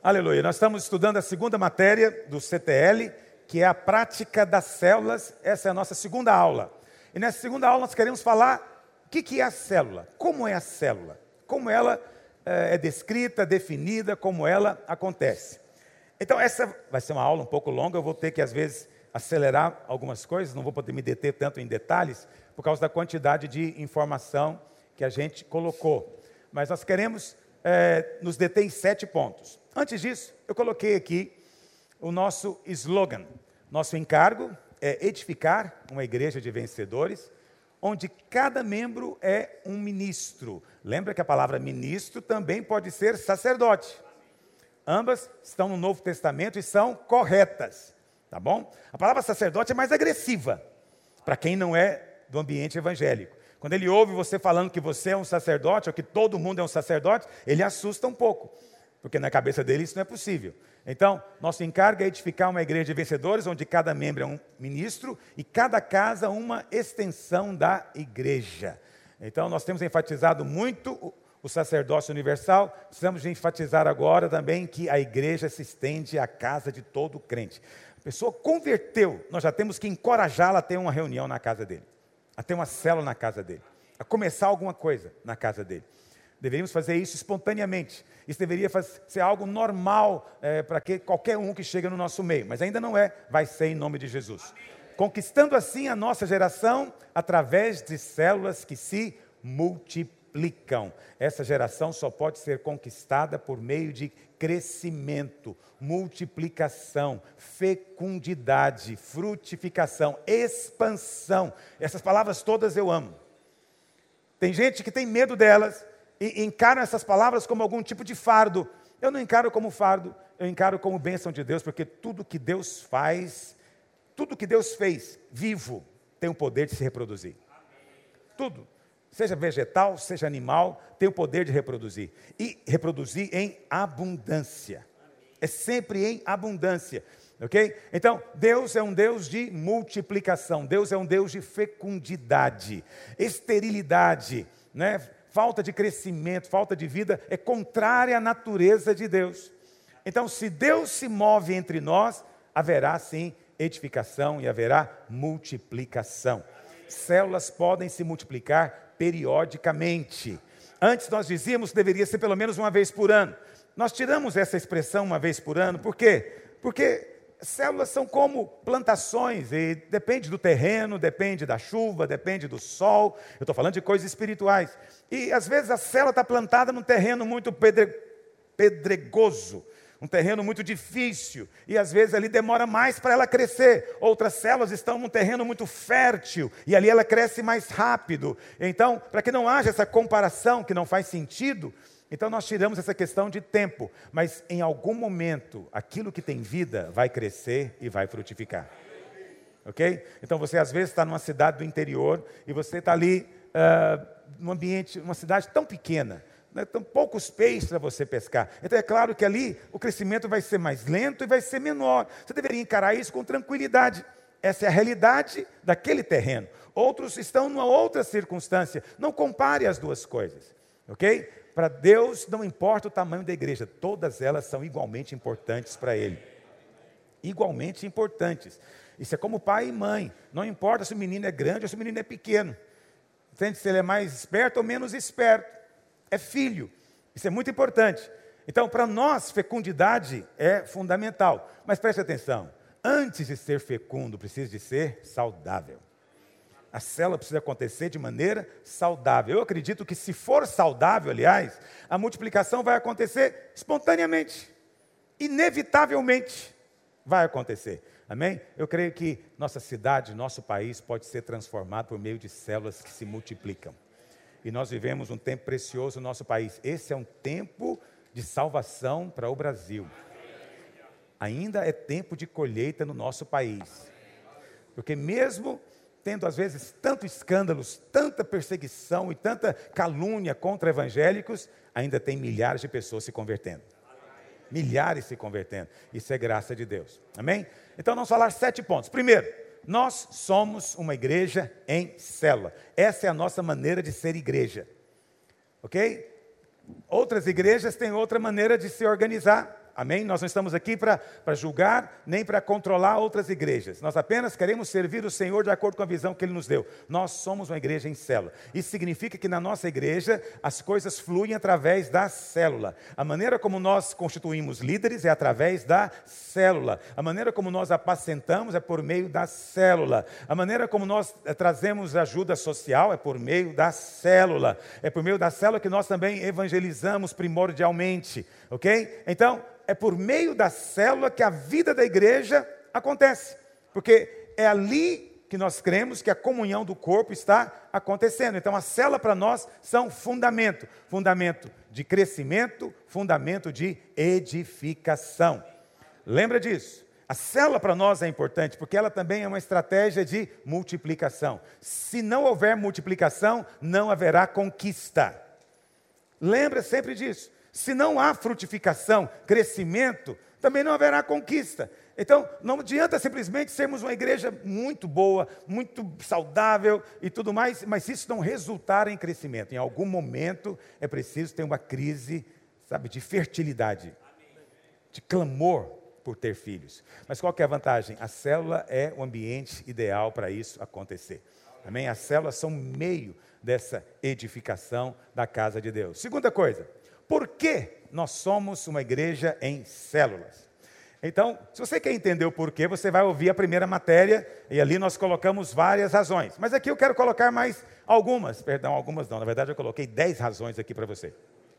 Aleluia. Nós estamos estudando a segunda matéria do CTL, que é a prática das células. Essa é a nossa segunda aula. E nessa segunda aula nós queremos falar o que é a célula, como é a célula, como ela é descrita, definida, como ela acontece. Então essa vai ser uma aula um pouco longa, eu vou ter que às vezes acelerar algumas coisas, não vou poder me deter tanto em detalhes, por causa da quantidade de informação que a gente colocou. Mas nós queremos nos deter em 7 pontos. Antes disso, eu coloquei aqui o nosso slogan. Nosso encargo é edificar uma igreja de vencedores, onde cada membro é um ministro. Lembra que a palavra ministro também pode ser sacerdote. Ambas estão no Novo Testamento e são corretas, tá bom? A palavra sacerdote é mais agressiva, para quem não é do ambiente evangélico. Quando ele ouve você falando que você é um sacerdote, ou que todo mundo é um sacerdote, ele assusta um pouco, porque na cabeça dele isso não é possível. Então, nosso encargo é edificar uma igreja de vencedores, onde cada membro é um ministro e cada casa uma extensão da igreja. Então, nós temos enfatizado muito o sacerdócio universal, precisamos de enfatizar agora também que a igreja se estende à casa de todo crente. A pessoa converteu, nós já temos que encorajá-la a ter uma reunião na casa dele, a ter uma célula na casa dele, a começar alguma coisa na casa dele. Deveríamos fazer isso espontaneamente. Isso deveria ser algo normal para que qualquer um que chega no nosso meio. Mas ainda não é, vai ser em nome de Jesus. Conquistando assim a nossa geração através de células que se multiplicam. Essa geração só pode ser conquistada por meio de crescimento, multiplicação, fecundidade, frutificação, expansão. Essas palavras todas eu amo. Tem gente que tem medo delas e encaram essas palavras como algum tipo de fardo. Eu não encaro como fardo, eu encaro como bênção de Deus, porque tudo que Deus faz, tudo que Deus fez vivo, tem o poder de se reproduzir. Tudo, seja vegetal, seja animal, tem o poder de reproduzir. E reproduzir em abundância. É sempre em abundância. Ok? Então, Deus é um Deus de multiplicação, Deus é um Deus de fecundidade, esterilidade, né? Falta de crescimento, falta de vida, é contrária à natureza de Deus. Então, se Deus se move entre nós, haverá sim edificação e haverá multiplicação. Células podem se multiplicar periodicamente. Antes nós dizíamos que deveria ser pelo menos uma vez por ano. Nós tiramos essa expressão uma vez por ano, por quê? Porque células são como plantações, e depende do terreno, depende da chuva, depende do sol. Eu estou falando de coisas espirituais. E às vezes a célula está plantada num terreno muito pedregoso, um terreno muito difícil, e às vezes ali demora mais para ela crescer. Outras células estão num terreno muito fértil, e ali ela cresce mais rápido. Então, para que não haja essa comparação que não faz sentido, então nós tiramos essa questão de tempo, mas em algum momento, aquilo que tem vida vai crescer e vai frutificar. Ok? Então você às vezes está numa cidade do interior e você está ali num ambiente, uma cidade tão pequena, né, tão poucos peixes para você pescar. Então é claro que ali o crescimento vai ser mais lento e vai ser menor. Você deveria encarar isso com tranquilidade. Essa é a realidade daquele terreno. Outros estão numa outra circunstância. Não compare as duas coisas. Ok? Para Deus não importa o tamanho da igreja, todas elas são igualmente importantes para Ele. Igualmente importantes. Isso é como pai e mãe. Não importa se o menino é grande ou se o menino é pequeno. Entende? Se ele é mais esperto ou menos esperto. É filho. Isso é muito importante. Então, para nós, fecundidade é fundamental. Mas preste atenção. Antes de ser fecundo, precisa de ser saudável. A célula precisa acontecer de maneira saudável. Eu acredito que se for saudável, aliás, a multiplicação vai acontecer espontaneamente. Inevitavelmente vai acontecer. Amém? Eu creio que nossa cidade, nosso país pode ser transformado por meio de células que se multiplicam. E nós vivemos um tempo precioso no nosso país. Esse é um tempo de salvação para o Brasil. Ainda é tempo de colheita no nosso país. Porque mesmo tendo às vezes tantos escândalos, tanta perseguição e tanta calúnia contra evangélicos, ainda tem milhares de pessoas se convertendo. Milhares se convertendo. Isso é graça de Deus. Amém? Então vamos falar 7 pontos. Primeiro, nós somos uma igreja em célula. Essa é a nossa maneira de ser igreja. Ok? Outras igrejas têm outra maneira de se organizar. Amém? Nós não estamos aqui para julgar, nem para controlar outras igrejas. Nós apenas queremos servir o Senhor de acordo com a visão que Ele nos deu. Nós somos uma igreja em célula. Isso significa que na nossa igreja as coisas fluem através da célula. A maneira como nós constituímos líderes é através da célula. A maneira como nós apacentamos é por meio da célula. A maneira como nós trazemos ajuda social é por meio da célula. É por meio da célula que nós também evangelizamos primordialmente. Ok? Então, é por meio da célula que a vida da igreja acontece. Porque é ali que nós cremos que a comunhão do corpo está acontecendo. Então, a célula para nós são fundamento. Fundamento de crescimento, fundamento de edificação. Lembra disso? A célula para nós é importante porque ela também é uma estratégia de multiplicação. Se não houver multiplicação, não haverá conquista. Lembra sempre disso. Se não há frutificação, crescimento, também não haverá conquista. Então, não adianta simplesmente sermos uma igreja muito boa, muito saudável e tudo mais, mas se isso não resultar em crescimento, em algum momento é preciso ter uma crise, sabe, de fertilidade, de clamor por ter filhos. Mas qual que é a vantagem? A célula é o ambiente ideal para isso acontecer. Amém? As células são meio dessa edificação da casa de Deus. Segunda coisa, por que nós somos uma igreja em células? Então, se você quer entender o porquê, você vai ouvir a primeira matéria, e ali nós colocamos várias razões. Mas aqui eu quero colocar mais algumas, algumas não, na verdade eu coloquei 10 razões aqui para você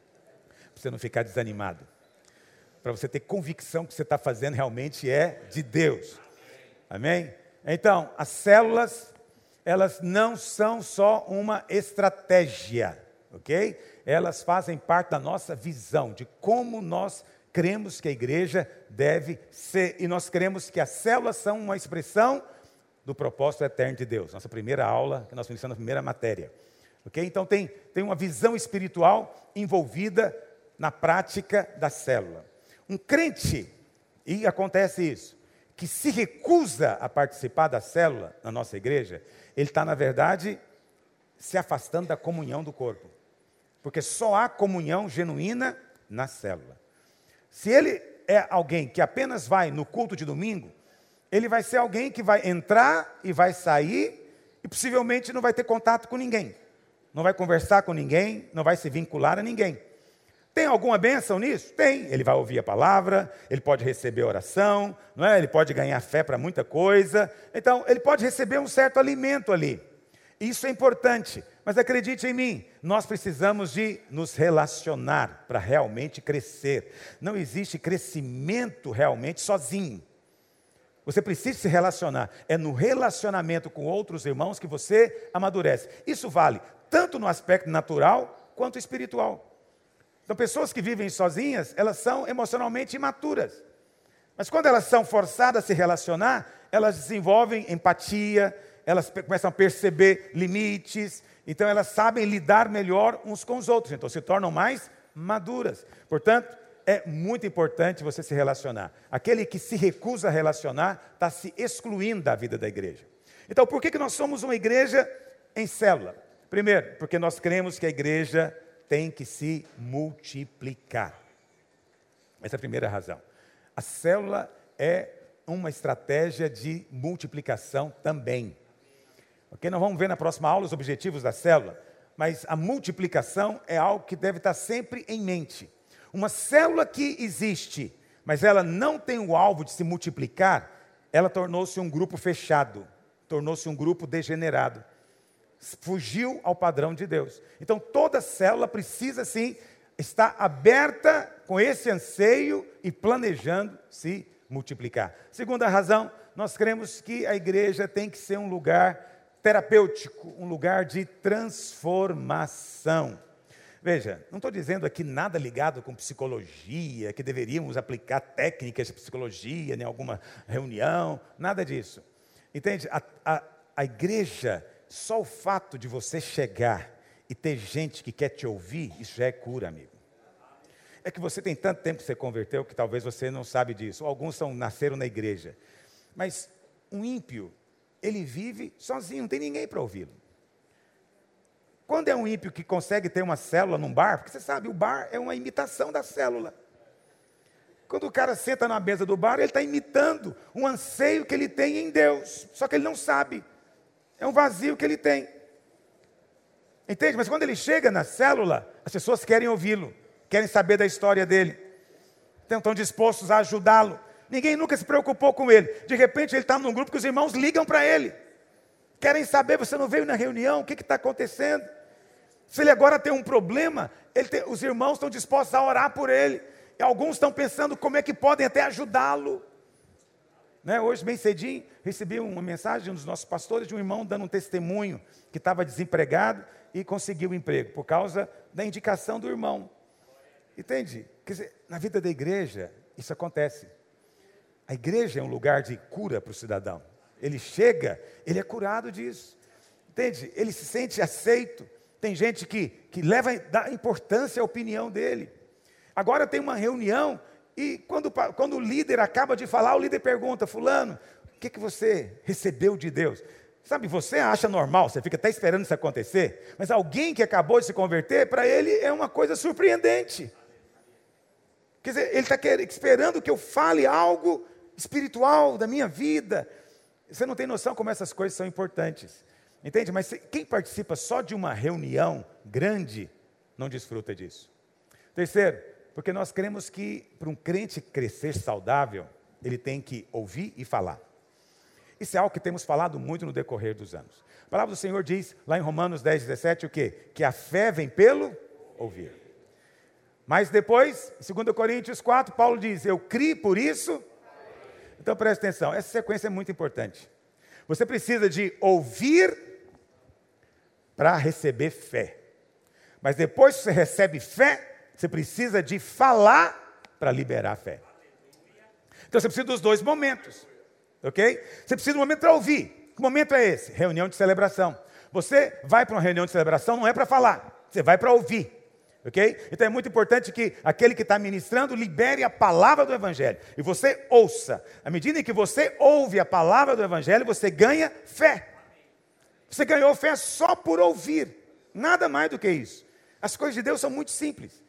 não ficar desanimado. Para você ter convicção que o que você está fazendo realmente é de Deus. Amém? Então, as células, elas não são só uma estratégia, ok? Elas fazem parte da nossa visão, de como nós cremos que a igreja deve ser. E nós cremos que as células são uma expressão do propósito eterno de Deus. Nossa primeira aula, que nós iniciamos na primeira matéria. Ok? Então tem uma visão espiritual envolvida na prática da célula. Um crente, e acontece isso, que se recusa a participar da célula na nossa igreja, ele está, na verdade, se afastando da comunhão do corpo. Porque só há comunhão genuína na célula. Se ele é alguém que apenas vai no culto de domingo, ele vai ser alguém que vai entrar e vai sair e possivelmente não vai ter contato com ninguém. Não vai conversar com ninguém, não vai se vincular a ninguém. Tem alguma bênção nisso? Tem. Ele vai ouvir a palavra, ele pode receber oração, não é? Ele pode ganhar fé para muita coisa. Então, ele pode receber um certo alimento ali. Isso é importante. Mas acredite em mim, nós precisamos de nos relacionar para realmente crescer. Não existe crescimento realmente sozinho. Você precisa se relacionar. É no relacionamento com outros irmãos que você amadurece. Isso vale tanto no aspecto natural quanto espiritual. Então, pessoas que vivem sozinhas, elas são emocionalmente imaturas. Mas quando elas são forçadas a se relacionar, elas desenvolvem empatia, elas começam a perceber limites, então elas sabem lidar melhor uns com os outros, então se tornam mais maduras. Portanto, é muito importante você se relacionar. Aquele que se recusa a relacionar, está se excluindo da vida da igreja. Então, por que nós somos uma igreja em célula? Primeiro, porque nós cremos que a igreja tem que se multiplicar. Essa é a primeira razão. A célula é uma estratégia de multiplicação também. Ok? Nós vamos ver na próxima aula os objetivos da célula, mas a multiplicação é algo que deve estar sempre em mente. Uma célula que existe, mas ela não tem o alvo de se multiplicar, ela tornou-se um grupo fechado, tornou-se um grupo degenerado. Fugiu ao padrão de Deus. Então toda célula precisa sim estar aberta com esse anseio e planejando se multiplicar. Segunda razão, nós cremos que a igreja tem que ser um lugar terapêutico, um lugar de transformação. Veja, não estou dizendo aqui nada ligado com psicologia, que deveríamos aplicar técnicas de psicologia em alguma reunião, nada disso. Entende? A igreja, só o fato de você chegar e ter gente que quer te ouvir, isso já é cura, amigo. É que você tem tanto tempo que você converteu que talvez você não sabe disso. Alguns nasceram na igreja. Mas um ímpio, ele vive sozinho, não tem ninguém para ouvi-lo. Quando é um ímpio que consegue ter uma célula num bar, porque você sabe, o bar é uma imitação da célula. Quando o cara senta na mesa do bar, ele está imitando um anseio que ele tem em Deus. Só que ele não sabe. É um vazio que ele tem. Entende? Mas quando ele chega na célula, as pessoas querem ouvi-lo. Querem saber da história dele. Então estão dispostos a ajudá-lo. Ninguém nunca se preocupou com ele. De repente ele está num grupo que os irmãos ligam para ele. Querem saber, você não veio na reunião? O que está acontecendo? Se ele agora tem um problema, os irmãos estão dispostos a orar por ele. E alguns estão pensando como é que podem até ajudá-lo. Né? Hoje, bem cedinho, recebi uma mensagem de um dos nossos pastores, de um irmão dando um testemunho que estava desempregado e conseguiu um emprego, por causa da indicação do irmão. Entende? Quer dizer, na vida da igreja, isso acontece. A igreja é um lugar de cura para o cidadão. Ele chega, ele é curado disso. Entende? Ele se sente aceito. Tem gente que dá importância à opinião dele. Agora tem uma reunião e quando o líder acaba de falar, o líder pergunta, fulano, o que você recebeu de Deus? Sabe, você acha normal, você fica até esperando isso acontecer, mas alguém que acabou de se converter, para ele é uma coisa surpreendente. Quer dizer, ele está esperando que eu fale algo espiritual da minha vida. Você não tem noção como essas coisas são importantes. Entende? Mas quem participa só de uma reunião grande, não desfruta disso. Terceiro, porque nós cremos que para um crente crescer saudável, ele tem que ouvir e falar. Isso é algo que temos falado muito no decorrer dos anos. A palavra do Senhor diz, lá em Romanos 10, 17, o quê? Que a fé vem pelo ouvir. Mas depois, em 2 Coríntios 4, Paulo diz, eu criei por isso. Então preste atenção, essa sequência é muito importante. Você precisa de ouvir para receber fé. Mas depois que você recebe fé, você precisa de falar para liberar fé. Então você precisa dos dois momentos. Ok? Você precisa de um momento para ouvir. Que momento é esse? Reunião de celebração. Você vai para uma reunião de celebração, não é para falar. Você vai para ouvir. Ok? Então é muito importante que aquele que está ministrando libere a palavra do Evangelho. E você ouça. À medida em que você ouve a palavra do Evangelho, você ganha fé. Você ganhou fé só por ouvir. Nada mais do que isso. As coisas de Deus são muito simples.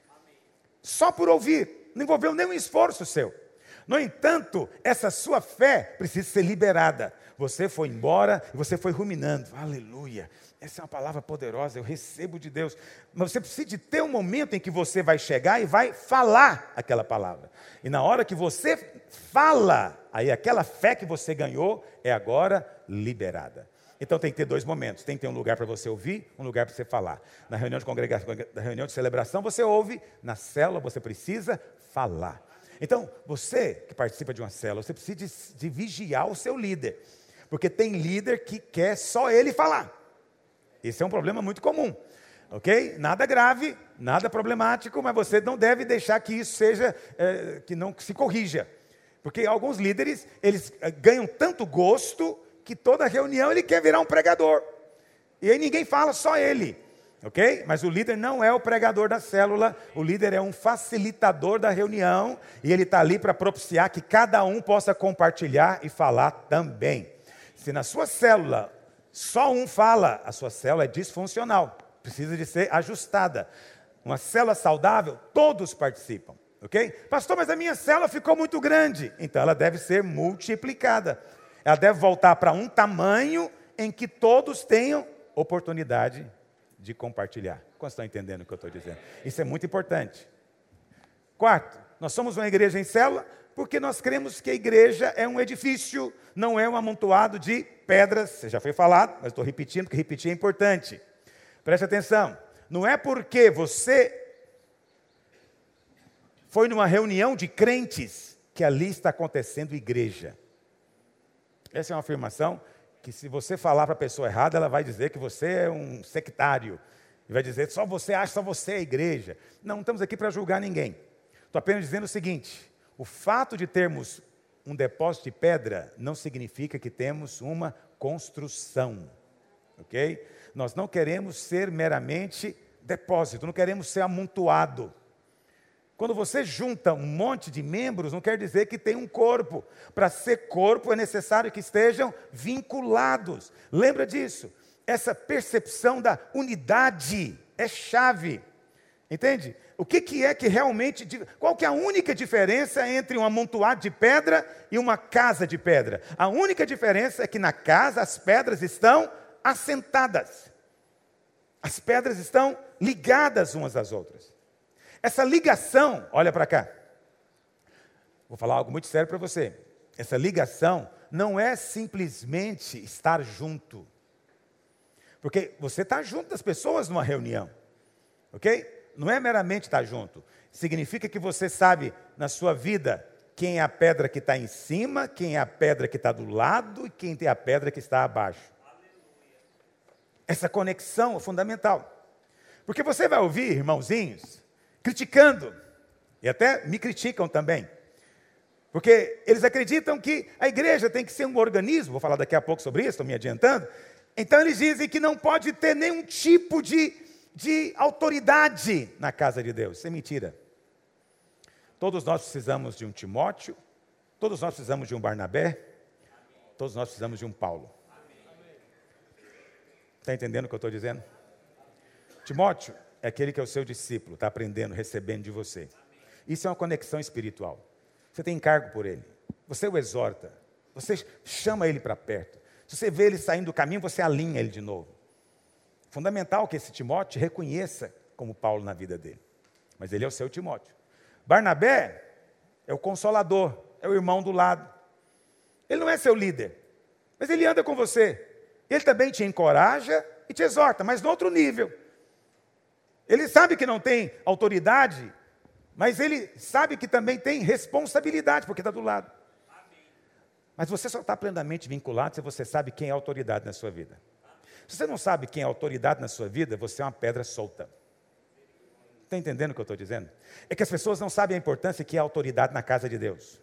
Só por ouvir. Não envolveu nenhum esforço seu. No entanto, essa sua fé precisa ser liberada. Você foi embora e você foi ruminando. Aleluia. Essa é uma palavra poderosa, eu recebo de Deus. Mas você precisa de ter um momento em que você vai chegar e vai falar aquela palavra. E na hora que você fala, aí aquela fé que você ganhou é agora liberada. Então tem que ter dois momentos. Tem que ter um lugar para você ouvir, um lugar para você falar. Na reunião de congregação, na reunião de celebração você ouve, na célula você precisa falar. Então, você que participa de uma célula, você precisa de vigiar o seu líder. Porque tem líder que quer só ele falar. Esse é um problema muito comum. Ok? Nada grave, nada problemático, mas você não deve deixar que isso seja, que não se corrija. Porque alguns líderes, eles ganham tanto gosto que toda reunião ele quer virar um pregador. E aí ninguém fala, só ele. Ok? Mas o líder não é o pregador da célula, o líder é um facilitador da reunião, e ele está ali para propiciar que cada um possa compartilhar e falar também. Se na sua célula só um fala, a sua célula é disfuncional, precisa de ser ajustada. Uma célula saudável, todos participam. Ok? Pastor, mas a minha célula ficou muito grande. Então ela deve ser multiplicada. Ela deve voltar para um tamanho em que todos tenham oportunidade de compartilhar. Quantos estão entendendo o que eu estou dizendo? Isso é muito importante. Quarto, nós somos uma igreja em célula porque nós cremos que a igreja é um edifício, não é um amontoado de pedras. Já foi falado, mas estou repetindo, porque repetir é importante. Preste atenção. Não é porque você foi numa reunião de crentes que ali está acontecendo igreja. Essa é uma afirmação que se você falar para a pessoa errada, ela vai dizer que você é um sectário. E vai dizer, só você acha, só você é igreja. Não estamos aqui para julgar ninguém. Estou apenas dizendo o seguinte, o fato de termos um depósito de pedra não significa que temos uma construção. Ok? Nós não queremos ser meramente depósito, não queremos ser amontoado. Quando você junta um monte de membros, não quer dizer que tem um corpo. Para ser corpo é necessário que estejam vinculados. Lembra disso? Essa percepção da unidade é chave. Entende? O que é que realmente... Qual que é a única diferença entre um amontoado de pedra e uma casa de pedra? A única diferença é que na casa as pedras estão assentadas. As pedras estão ligadas umas às outras. Essa ligação, olha para cá. Vou falar algo muito sério para você. Essa ligação não é simplesmente estar junto. Porque você está junto das pessoas numa reunião. Ok? Não é meramente estar junto. Significa que você sabe na sua vida quem é a pedra que está em cima, quem é a pedra que está do lado e quem é a pedra que está abaixo. Essa conexão é fundamental. Porque você vai ouvir irmãozinhos criticando, e até me criticam também. Porque eles acreditam que a igreja tem que ser um organismo, vou falar daqui a pouco sobre isso, estou me adiantando. Então eles dizem que não pode ter nenhum tipo de autoridade na casa de Deus. Isso é mentira. Todos nós precisamos de um Timóteo, todos nós precisamos de um Barnabé, todos nós precisamos de um Paulo. Está entendendo o que eu estou dizendo? Timóteo é aquele que é o seu discípulo, está aprendendo, recebendo de você. Isso é uma conexão espiritual. Você tem encargo por ele, você o exorta, você chama ele para perto. Se você vê ele saindo do caminho, você alinha ele de novo. Fundamental que esse Timóteo te reconheça como Paulo na vida dele. Mas ele é o seu Timóteo. Barnabé é o consolador, é o irmão do lado. Ele não é seu líder, mas ele anda com você. Ele também te encoraja e te exorta, mas no outro nível. Ele sabe que não tem autoridade, mas ele sabe que também tem responsabilidade, porque está do lado. Mas você só está plenamente vinculado se você sabe quem é a autoridade na sua vida. Se você não sabe quem é a autoridade na sua vida, você é uma pedra solta. Está entendendo o que eu estou dizendo? É que as pessoas não sabem a importância que é a autoridade na casa de Deus.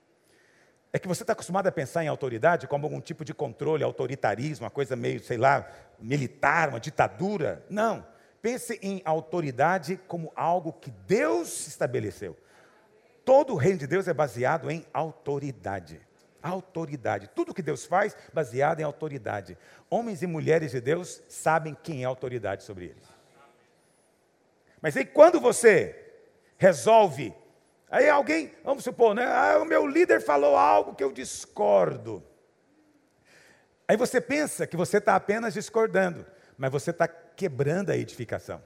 É que você está acostumado a pensar em autoridade como algum tipo de controle, autoritarismo, uma coisa meio, sei lá, militar, uma ditadura. Não. Pense em autoridade como algo que Deus estabeleceu. Todo o reino de Deus é baseado em autoridade. Autoridade. Tudo que Deus faz, baseado em autoridade. Homens e mulheres de Deus sabem quem é a autoridade sobre eles. Mas aí quando você resolve, aí alguém, vamos supor, né? O meu líder falou algo que eu discordo. Aí você pensa que você está apenas discordando, mas você está quebrando a edificação.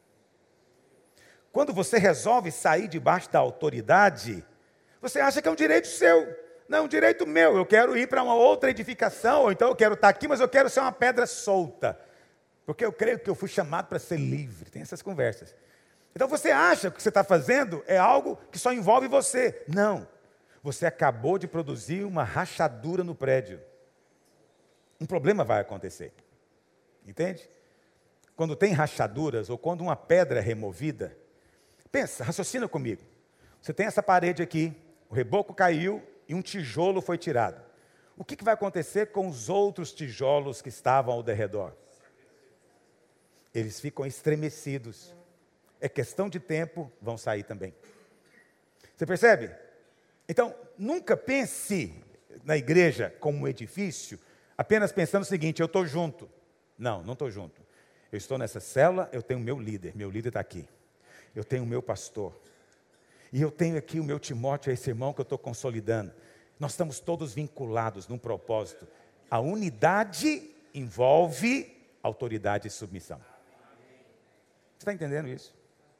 Quando você resolve sair debaixo da autoridade, você acha que é um direito seu. Não, um direito meu, eu quero ir para uma outra edificação, ou então eu quero estar aqui, mas eu quero ser uma pedra solta. Porque eu creio que eu fui chamado para ser livre. Tem essas conversas. Então você acha que o que você está fazendo é algo que só envolve você. Não. Você acabou de produzir uma rachadura no prédio. Um problema vai acontecer. Entende? Quando tem rachaduras, ou quando uma pedra é removida, pensa, raciocina comigo. Você tem essa parede aqui, o reboco caiu, e um tijolo foi tirado. O que vai acontecer com os outros tijolos que estavam ao redor? Eles ficam estremecidos. É questão de tempo, vão sair também. Você percebe? Então, nunca pense na igreja como um edifício, apenas pensando o seguinte, eu estou junto. Não, não estou junto. Eu estou nessa célula, eu tenho o meu líder está aqui. Eu tenho o meu pastor. E eu tenho aqui o meu Timóteo, esse irmão que eu estou consolidando. Nós estamos todos vinculados num propósito. A unidade envolve autoridade e submissão. Você está entendendo isso?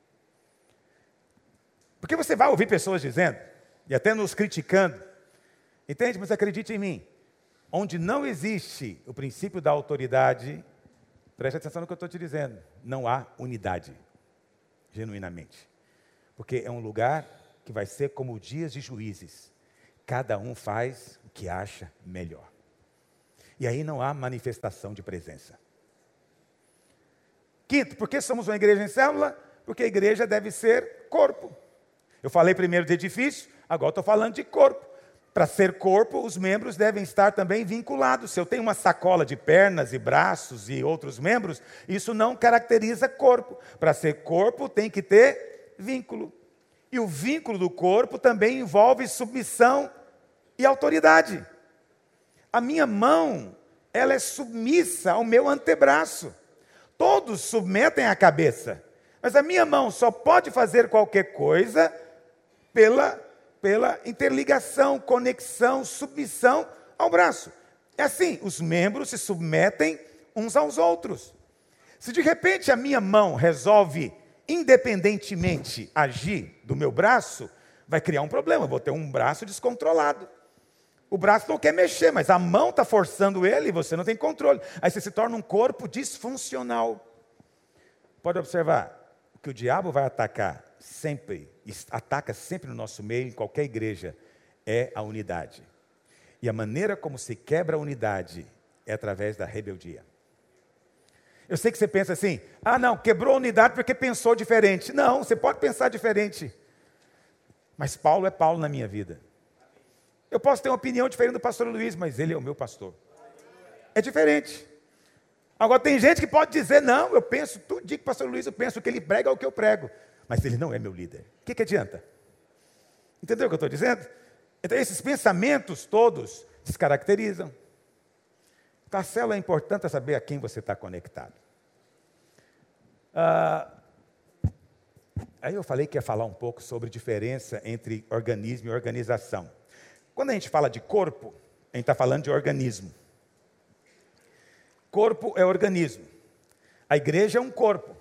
Porque você vai ouvir pessoas dizendo, e até nos criticando, entende? Mas acredite em mim, onde não existe o princípio da autoridade, preste atenção no que eu estou te dizendo, não há unidade, genuinamente. Porque é um lugar que vai ser como dias de juízes. Cada um faz o que acha melhor. E aí não há manifestação de presença. Quinto, por que somos uma igreja em célula? Porque a igreja deve ser corpo. Eu falei primeiro de edifício, agora estou falando de corpo. Para ser corpo, os membros devem estar também vinculados. Se eu tenho uma sacola de pernas e braços e outros membros, isso não caracteriza corpo. Para ser corpo, tem que ter vínculo. E o vínculo do corpo também envolve submissão e autoridade. A minha mão, ela é submissa ao meu antebraço. Todos submetem a cabeça, Mas a minha mão só pode fazer qualquer coisa pela interligação, conexão, submissão ao braço. É assim, os membros se submetem uns aos outros. Se de repente a minha mão resolve independentemente agir do meu braço, vai criar um problema, eu vou ter um braço descontrolado. O braço não quer mexer, mas a mão está forçando ele e você não tem controle. Aí você se torna um corpo disfuncional. Pode observar, o que o diabo vai atacar sempre, ataca sempre no nosso meio, em qualquer igreja, é a unidade. E a maneira como se quebra a unidade é através da rebeldia. Eu sei que você pensa assim, não, quebrou a unidade porque pensou diferente. Não, você pode pensar diferente. Mas Paulo é Paulo na minha vida. Eu posso ter uma opinião diferente do pastor Luiz, mas ele é o meu pastor. É diferente. Agora tem gente que pode dizer, não, eu penso, tudo dia que o pastor Luiz eu penso que ele prega é o que eu prego. Mas ele não é meu líder. O que adianta? Entendeu o que eu estou dizendo? Então esses pensamentos todos descaracterizam. Então a célula é importante saber a quem você está conectado. Aí eu falei que ia falar um pouco sobre diferença entre organismo e organização. Quando a gente fala de corpo, a gente está falando de organismo. Corpo é organismo. A igreja é um corpo.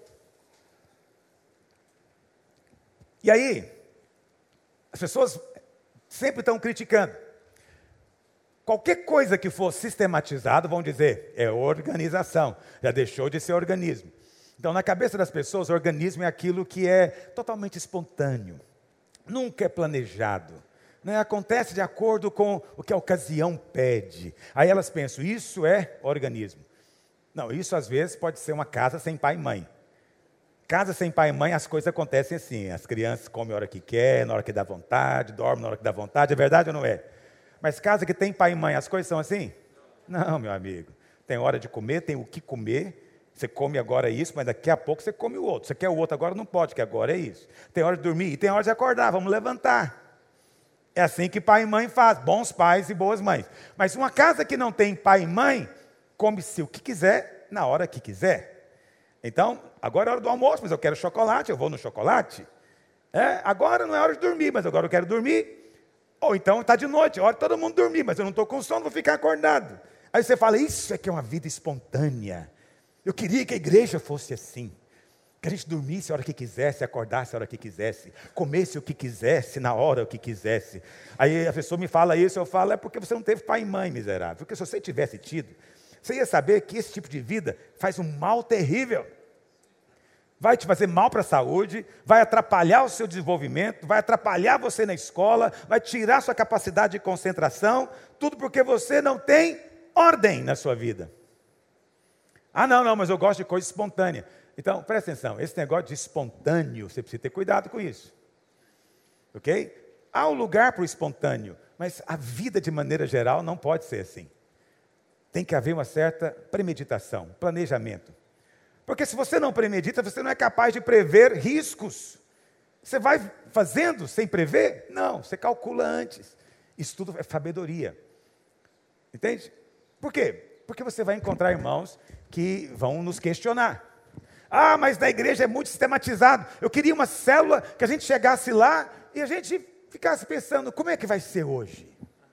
E aí, as pessoas sempre estão criticando. Qualquer coisa que for sistematizado, vão dizer, é organização. Já deixou de ser organismo. Então, na cabeça das pessoas, organismo é aquilo que é totalmente espontâneo. Nunca é planejado. Acontece de acordo com o que a ocasião pede. Aí elas pensam, isso é organismo. Não, isso às vezes pode ser uma casa sem pai e mãe. Casa sem pai e mãe, as coisas acontecem assim. As crianças comem a hora que quer, na hora que dá vontade, dormem na hora que dá vontade. É verdade ou não é? Mas casa que tem pai e mãe, as coisas são assim? Não, meu amigo. Tem hora de comer, tem o que comer. Você come agora isso, mas daqui a pouco você come o outro. Você quer o outro agora, não pode, que agora é isso. Tem hora de dormir e tem hora de acordar, vamos levantar. É assim que pai e mãe faz, bons pais e boas mães. Mas uma casa que não tem pai e mãe, come-se o que quiser, na hora que quiser. Então, agora é hora do almoço, mas eu quero chocolate, eu vou no chocolate. Agora não é hora de dormir, mas agora eu quero dormir. Ou então está de noite, é hora de todo mundo dormir, mas eu não estou com sono, vou ficar acordado. Aí você fala, isso é que é uma vida espontânea. Eu queria que a igreja fosse assim. Que a gente dormisse a hora que quisesse, acordasse a hora que quisesse, comesse o que quisesse, na hora o que quisesse. Aí a pessoa me fala isso, eu falo, é porque você não teve pai e mãe, miserável. Porque se você tivesse tido, você ia saber que esse tipo de vida faz um mal terrível. Vai te fazer mal para a saúde, vai atrapalhar o seu desenvolvimento, vai atrapalhar você na escola, vai tirar sua capacidade de concentração, tudo porque você não tem ordem na sua vida. Não, mas eu gosto de coisa espontânea. Então, presta atenção, esse negócio de espontâneo, você precisa ter cuidado com isso. Ok? Há um lugar para o espontâneo, mas a vida de maneira geral não pode ser assim. Tem que haver uma certa premeditação, planejamento. Porque se você não premedita, você não é capaz de prever riscos. Você vai fazendo sem prever? Não, você calcula antes. Isso tudo é sabedoria. Entende? Por quê? Porque você vai encontrar irmãos que vão nos questionar. Mas na igreja é muito sistematizado. Eu queria uma célula que a gente chegasse lá e a gente ficasse pensando, como é que vai ser hoje?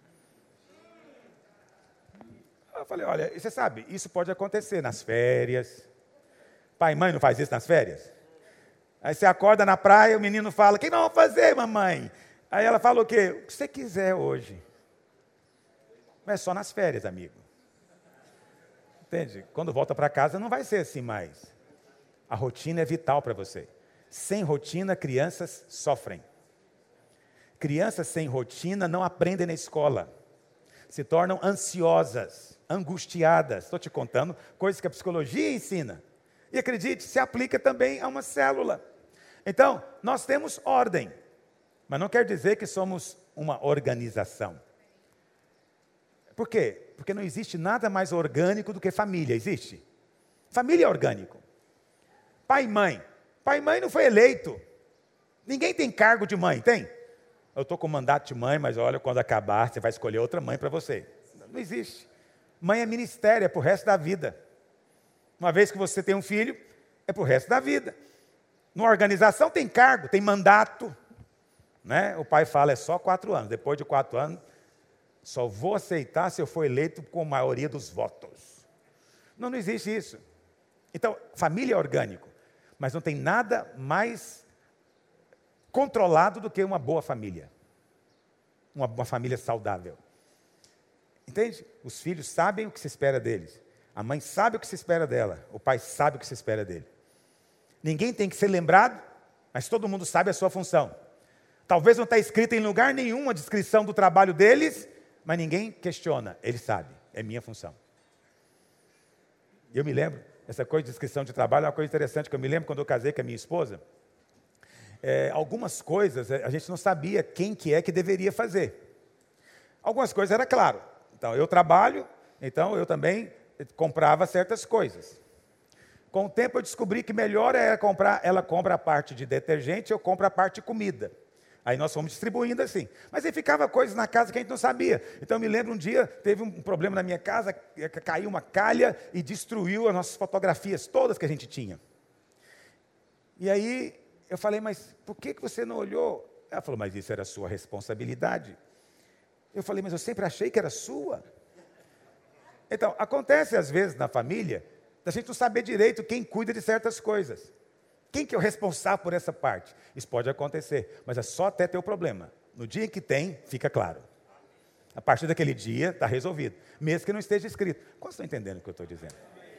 Eu falei, olha, você sabe, isso pode acontecer nas férias. Pai e mãe não faz isso nas férias? Aí você acorda na praia, o menino fala, o que nós vamos fazer, mamãe? Aí ela fala o quê? O que você quiser hoje. Mas é só nas férias, amigo. Entende? Quando volta para casa não vai ser assim mais. A rotina é vital para você. Sem rotina, crianças sofrem. Crianças sem rotina não aprendem na escola. Se tornam ansiosas, angustiadas. Estou te contando coisas que a psicologia ensina. E acredite, se aplica também a uma célula. Então, nós temos ordem. Mas não quer dizer que somos uma organização. Por quê? Porque não existe nada mais orgânico do que família. Existe? Família é orgânico. Pai e mãe. Pai e mãe não foi eleito. Ninguém tem cargo de mãe, tem? Eu estou com mandato de mãe, mas olha, quando acabar, você vai escolher outra mãe para você. Não existe. Mãe é ministério, é para o resto da vida. Uma vez que você tem um filho, é para o resto da vida. Numa organização tem cargo, tem mandato, né? O pai fala, é só 4 anos. Depois de 4 anos, só vou aceitar se eu for eleito com a maioria dos votos. Não existe isso. Então, família é orgânico, mas não tem nada mais controlado do que uma boa família. Uma família saudável. Entende? Os filhos sabem o que se espera deles. A mãe sabe o que se espera dela. O pai sabe o que se espera dele. Ninguém tem que ser lembrado, mas todo mundo sabe a sua função. Talvez não está escrito em lugar nenhum a descrição do trabalho deles, mas ninguém questiona. Ele sabe, é minha função. E eu me lembro, essa coisa de descrição de trabalho é uma coisa interessante, que eu me lembro quando eu casei com a minha esposa. Algumas coisas a gente não sabia quem que é que deveria fazer. Algumas coisas era claro. Então, eu trabalho, então eu também comprava certas coisas. Com o tempo eu descobri que melhor era comprar, ela compra a parte de detergente, eu compro a parte de comida. Aí nós fomos distribuindo assim. Mas aí ficava coisas na casa que a gente não sabia. Então eu me lembro um dia, teve um problema na minha casa, caiu uma calha e destruiu as nossas fotografias, todas que a gente tinha. E aí eu falei, mas por que você não olhou? Ela falou, mas isso era sua responsabilidade. Eu falei, mas eu sempre achei que era sua. Então, acontece às vezes na família, da gente não saber direito quem cuida de certas coisas. Quem que é o responsável por essa parte? Isso pode acontecer, mas é só até ter o problema. No dia em que tem, fica claro. A partir daquele dia, está resolvido. Mesmo que não esteja escrito. Quantos estão entendendo o que eu estou dizendo?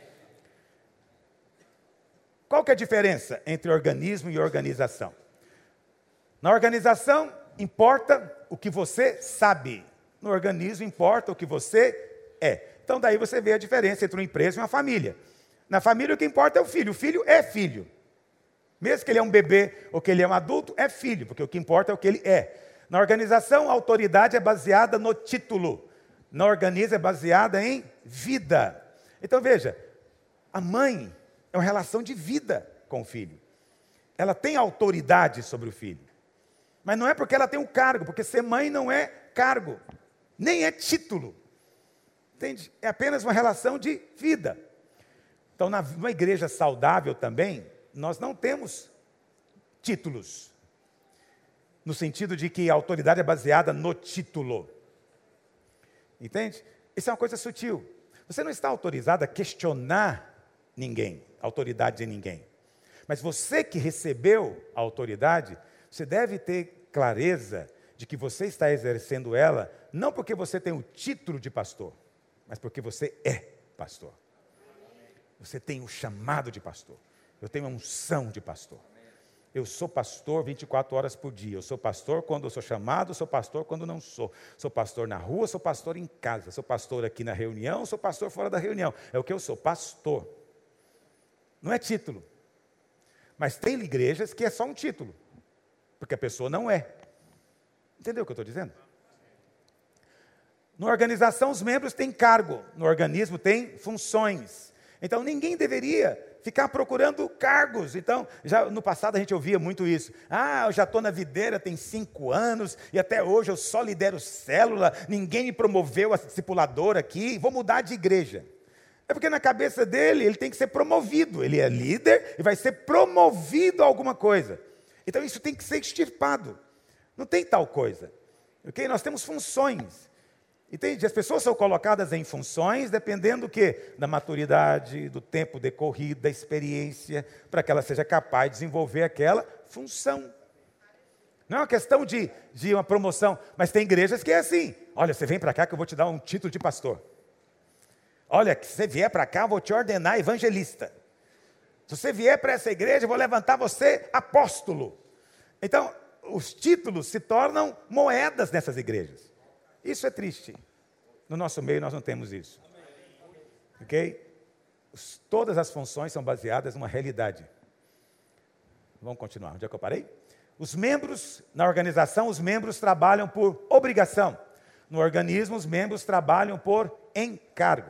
Qual que é a diferença entre organismo e organização? Na organização, importa o que você sabe. No organismo, importa o que você é. Então, daí você vê a diferença entre uma empresa e uma família. Na família, o que importa é o filho. O filho é filho. Mesmo que ele é um bebê ou que ele é um adulto, é filho, porque o que importa é o que ele é. Na organização, a autoridade é baseada no título. Na organismo é baseada em vida. Então, veja, a mãe é uma relação de vida com o filho. Ela tem autoridade sobre o filho. Mas não é porque ela tem um cargo, porque ser mãe não é cargo, nem é título. Entende? É apenas uma relação de vida. Então, numa igreja saudável também, nós não temos títulos. No sentido de que a autoridade é baseada no título. Entende? Isso é uma coisa sutil. Você não está autorizado a questionar ninguém, a autoridade de ninguém. Mas você que recebeu a autoridade, você deve ter clareza de que você está exercendo ela, não porque você tem o título de pastor, mas porque você é pastor. Você tem o chamado de pastor. Eu tenho a unção de pastor. Eu sou pastor 24 horas por dia. Eu sou pastor quando eu sou chamado, sou pastor quando não sou. Sou pastor na rua, sou pastor em casa. Sou pastor aqui na reunião, sou pastor fora da reunião. É o que eu sou, pastor. Não é título. Mas tem igrejas que é só um título. Porque a pessoa não é. Entendeu o que eu estou dizendo? Na organização, os membros têm cargo. No organismo, tem funções. Então, ninguém deveria ficar procurando cargos. Então, já no passado a gente ouvia muito isso. Eu já estou na videira tem 5 anos e até hoje eu só lidero célula, ninguém me promoveu a discipulador aqui, vou mudar de igreja. É porque na cabeça dele, ele tem que ser promovido. Ele é líder e vai ser promovido a alguma coisa. Então, isso tem que ser extirpado. Não tem tal coisa. Ok? Nós temos funções. Entende? As pessoas são colocadas em funções dependendo do quê? Da maturidade, do tempo decorrido, da experiência, para que ela seja capaz de desenvolver aquela função. Não é uma questão de uma promoção, mas tem igrejas que é assim. Olha, você vem para cá que eu vou te dar um título de pastor. Olha, se você vier para cá, eu vou te ordenar evangelista. Se você vier para essa igreja, eu vou levantar você apóstolo. Então, os títulos se tornam moedas nessas igrejas. Isso é triste. No nosso meio nós não temos isso. Ok? Todas as funções são baseadas numa realidade. Vamos continuar. Onde é que eu parei? Os membros, na organização, os membros trabalham por obrigação. No organismo, os membros trabalham por encargo.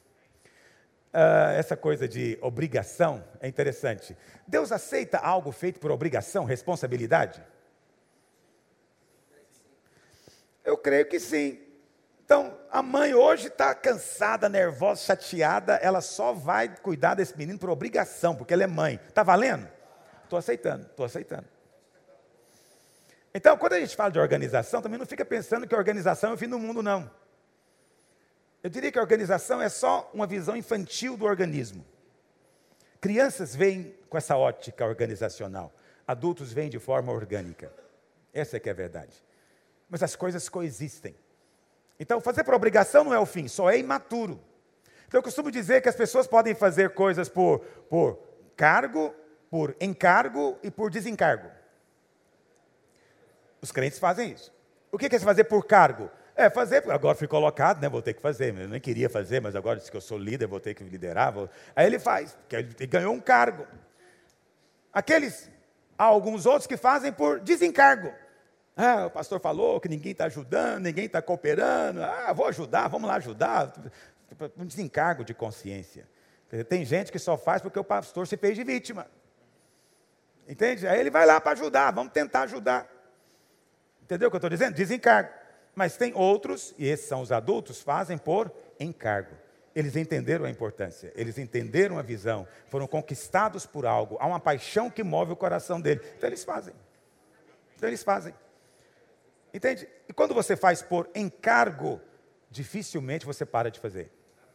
Essa coisa de obrigação é interessante. Deus aceita algo feito por obrigação, responsabilidade? Eu creio que sim. Então, a mãe hoje está cansada, nervosa, chateada, ela só vai cuidar desse menino por obrigação, porque ela é mãe. Está valendo? estou aceitando. Então, quando a gente fala de organização, também não fica pensando que a organização é o fim do mundo, não. Eu diria que a organização é só uma visão infantil do organismo. Crianças veem com essa ótica organizacional. Adultos veem de forma orgânica. Essa é que é a verdade. Mas as coisas coexistem. Então, fazer por obrigação não é o fim, só é imaturo. Então, eu costumo dizer que as pessoas podem fazer coisas por cargo, por encargo e por desencargo. Os crentes fazem isso. O que é fazer por cargo? É fazer, agora fui colocado, né, vou ter que fazer. Eu nem queria fazer, mas agora disse que eu sou líder, vou ter que liderar. Aí ele faz, porque ele ganhou um cargo. Há alguns outros que fazem por desencargo. O pastor falou que ninguém está ajudando, ninguém está cooperando. Vou ajudar, vamos lá ajudar. Um desencargo de consciência. Tem gente que só faz porque o pastor se fez de vítima. Entende? Aí ele vai lá para ajudar, vamos tentar ajudar. Entendeu o que eu estou dizendo? Desencargo. Mas tem outros, e esses são os adultos, fazem por encargo. Eles entenderam a importância, eles entenderam a visão, foram conquistados por algo, há uma paixão que move o coração dele. Então eles fazem. Entende? E quando você faz por encargo, dificilmente você para de fazer.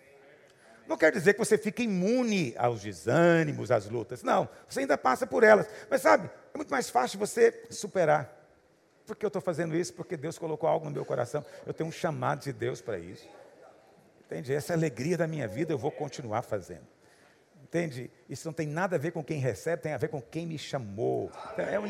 Não quer dizer que você fica imune aos desânimos, às lutas. Não, você ainda passa por elas. Mas sabe, é muito mais fácil você superar. Por que eu estou fazendo isso? Porque Deus colocou algo no meu coração. Eu tenho um chamado de Deus para isso. Entende? Essa é a alegria da minha vida, eu vou continuar fazendo. Entende? Isso não tem nada a ver com quem recebe, tem a ver com quem me chamou. Então, é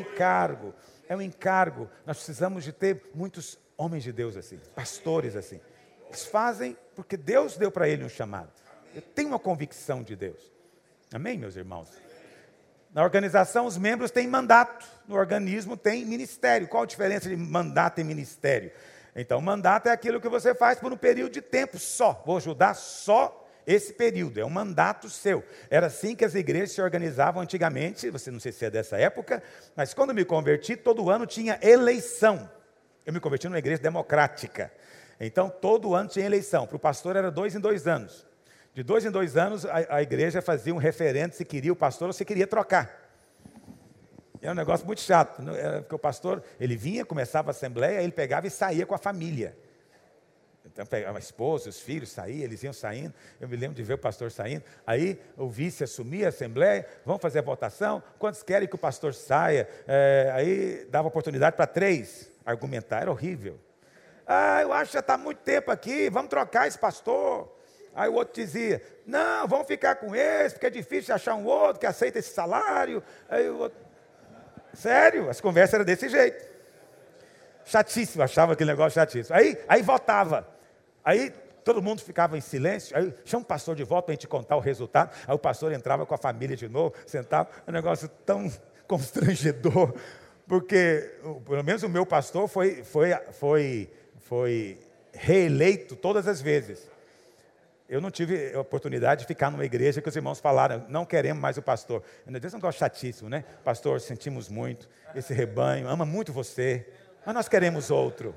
um encargo. Nós precisamos de ter muitos homens de Deus assim, pastores assim. Eles fazem porque Deus deu para ele um chamado. Eu tenho uma convicção de Deus. Amém, meus irmãos? Na organização, os membros têm mandato. No organismo tem ministério. Qual a diferença de mandato e ministério? Então, mandato é aquilo que você faz por um período de tempo só. Vou ajudar só esse período. É um mandato seu. Era assim que as igrejas se organizavam antigamente. Você não sei se é dessa época, mas quando me converti, todo ano tinha eleição. Eu me converti numa igreja democrática. Então, todo ano tinha eleição. Para o pastor era 2 em 2 anos. De 2 em 2 anos, a igreja fazia um referendo se queria o pastor ou se queria trocar. Era um negócio muito chato, porque o pastor, ele vinha, começava a assembleia, ele pegava e saía com a família. Então, pegava a esposa, os filhos, saíam, eles iam saindo. Eu me lembro de ver o pastor saindo. Aí, o vice assumia a assembleia, vamos fazer a votação, quantos querem que o pastor saia? Aí, dava oportunidade para 3 argumentar, era horrível. Eu acho que já está muito tempo aqui, vamos trocar esse pastor. Aí o outro dizia, não, vamos ficar com esse, porque é difícil achar um outro que aceita esse salário. Aí o outro... Sério, as conversas eram desse jeito. Chatíssimo, achava aquele negócio chatíssimo. Aí votava. Aí todo mundo ficava em silêncio. Aí chama o pastor de volta para a gente contar o resultado. Aí o pastor entrava com a família de novo, sentava. Um negócio tão constrangedor. Porque, pelo menos o meu pastor foi reeleito todas as vezes. Eu não tive a oportunidade de ficar numa igreja que os irmãos falaram, não queremos mais o pastor. Deus é um negócio chatíssimo, né? Pastor, sentimos muito, esse rebanho ama muito você, mas nós queremos outro.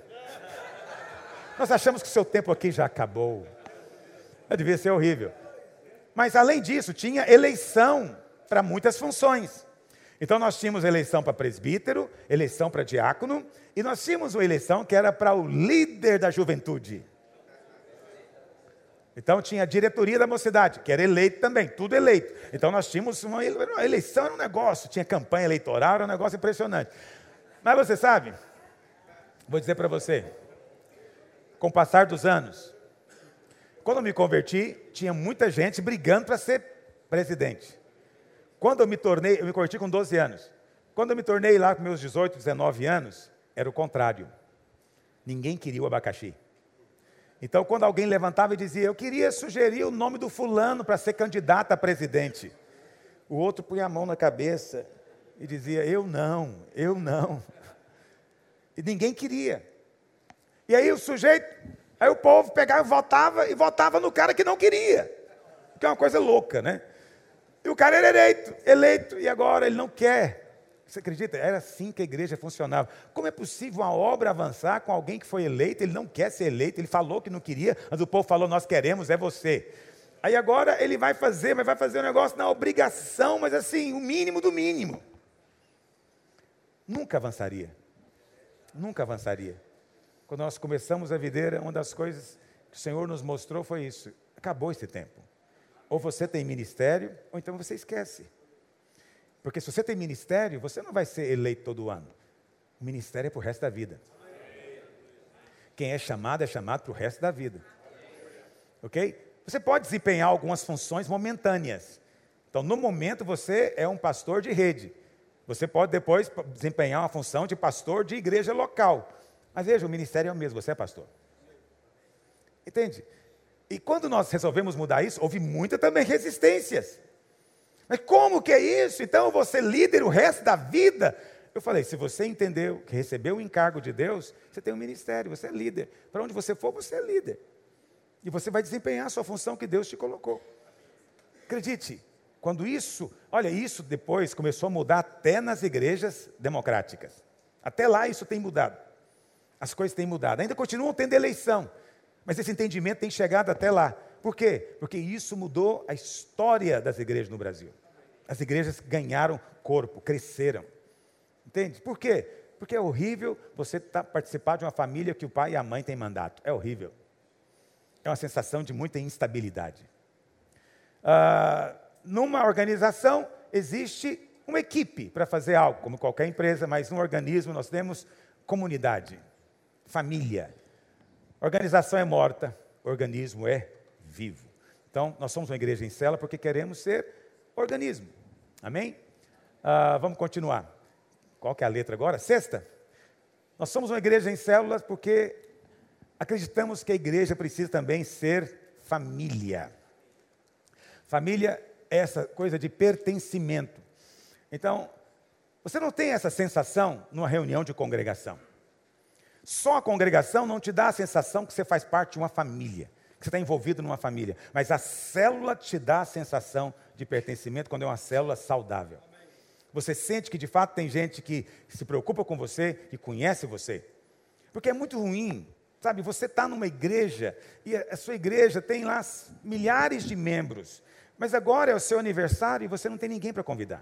Nós achamos que o seu tempo aqui já acabou. Devia ser horrível. Mas, além disso, tinha eleição para muitas funções. Então, nós tínhamos eleição para presbítero, eleição para diácono, e nós tínhamos uma eleição que era para o líder da juventude. Então, tinha a diretoria da mocidade, que era eleito também, tudo eleito. Então, nós tínhamos uma eleição, era um negócio, tinha campanha eleitoral, era um negócio impressionante. Mas você sabe, vou dizer para você, com o passar dos anos, quando eu me converti, tinha muita gente brigando para ser presidente. Quando eu me converti com 12 anos. Quando eu me tornei lá com meus 18, 19 anos, era o contrário. Ninguém queria o abacaxi. Então, quando alguém levantava e dizia, eu queria sugerir o nome do fulano para ser candidato a presidente. O outro punha a mão na cabeça e dizia, eu não. E ninguém queria. E aí o povo pegava e votava no cara que não queria. Que é uma coisa louca, né? E o cara era eleito, e agora ele não quer. Você acredita? Era assim que a igreja funcionava. Como é possível uma obra avançar com alguém que foi eleito, ele não quer ser eleito, ele falou que não queria, mas o povo falou, nós queremos, é você. Aí agora ele vai fazer um negócio na obrigação, mas assim, o mínimo do mínimo. nunca avançaria. Nunca avançaria. Quando nós começamos a videira, uma das coisas que o Senhor nos mostrou foi isso. Acabou esse tempo. Ou você tem ministério, ou então você esquece. Porque se você tem ministério, você não vai ser eleito todo ano. O ministério é para o resto da vida. Quem é chamado para o resto da vida. Ok? Você pode desempenhar algumas funções momentâneas. Então, no momento, você é um pastor de rede. Você pode depois desempenhar uma função de pastor de igreja local. Mas veja, o ministério é o mesmo, você é pastor. Entende? E quando nós resolvemos mudar isso, houve muita também resistências. Mas como que é isso? Então eu vou ser líder o resto da vida? Eu falei, se você entendeu que recebeu o encargo de Deus, você tem um ministério, você é líder. Para onde você for, você é líder. E você vai desempenhar a sua função que Deus te colocou. Acredite, quando isso depois começou a mudar até nas igrejas democráticas. Até lá isso tem mudado. As coisas têm mudado. Ainda continuam tendo eleição, mas esse entendimento tem chegado até lá. Por quê? Porque isso mudou a história das igrejas no Brasil. As igrejas ganharam corpo, cresceram. Entende? Por quê? Porque é horrível você participar de uma família que o pai e a mãe têm mandato. É horrível. É uma sensação de muita instabilidade. Numa organização, existe uma equipe para fazer algo, como qualquer empresa, mas num organismo nós temos comunidade, família. Organização é morta, organismo é vivo. Então, nós somos uma igreja em célula porque queremos ser organismo. Amém? Vamos continuar. Qual que é a letra agora? Sexta. Nós somos uma igreja em células porque acreditamos que a igreja precisa também ser família. Família é essa coisa de pertencimento. Então, você não tem essa sensação numa reunião de congregação. Só a congregação não te dá a sensação que você faz parte de uma família, que você está envolvido numa família. Mas a célula te dá a sensação de pertencimento quando é uma célula saudável. Você sente que de fato tem gente que se preocupa com você, que conhece você. Porque é muito ruim, sabe, você está numa igreja e a sua igreja tem lá milhares de membros. Mas agora é o seu aniversário e você não tem ninguém para convidar.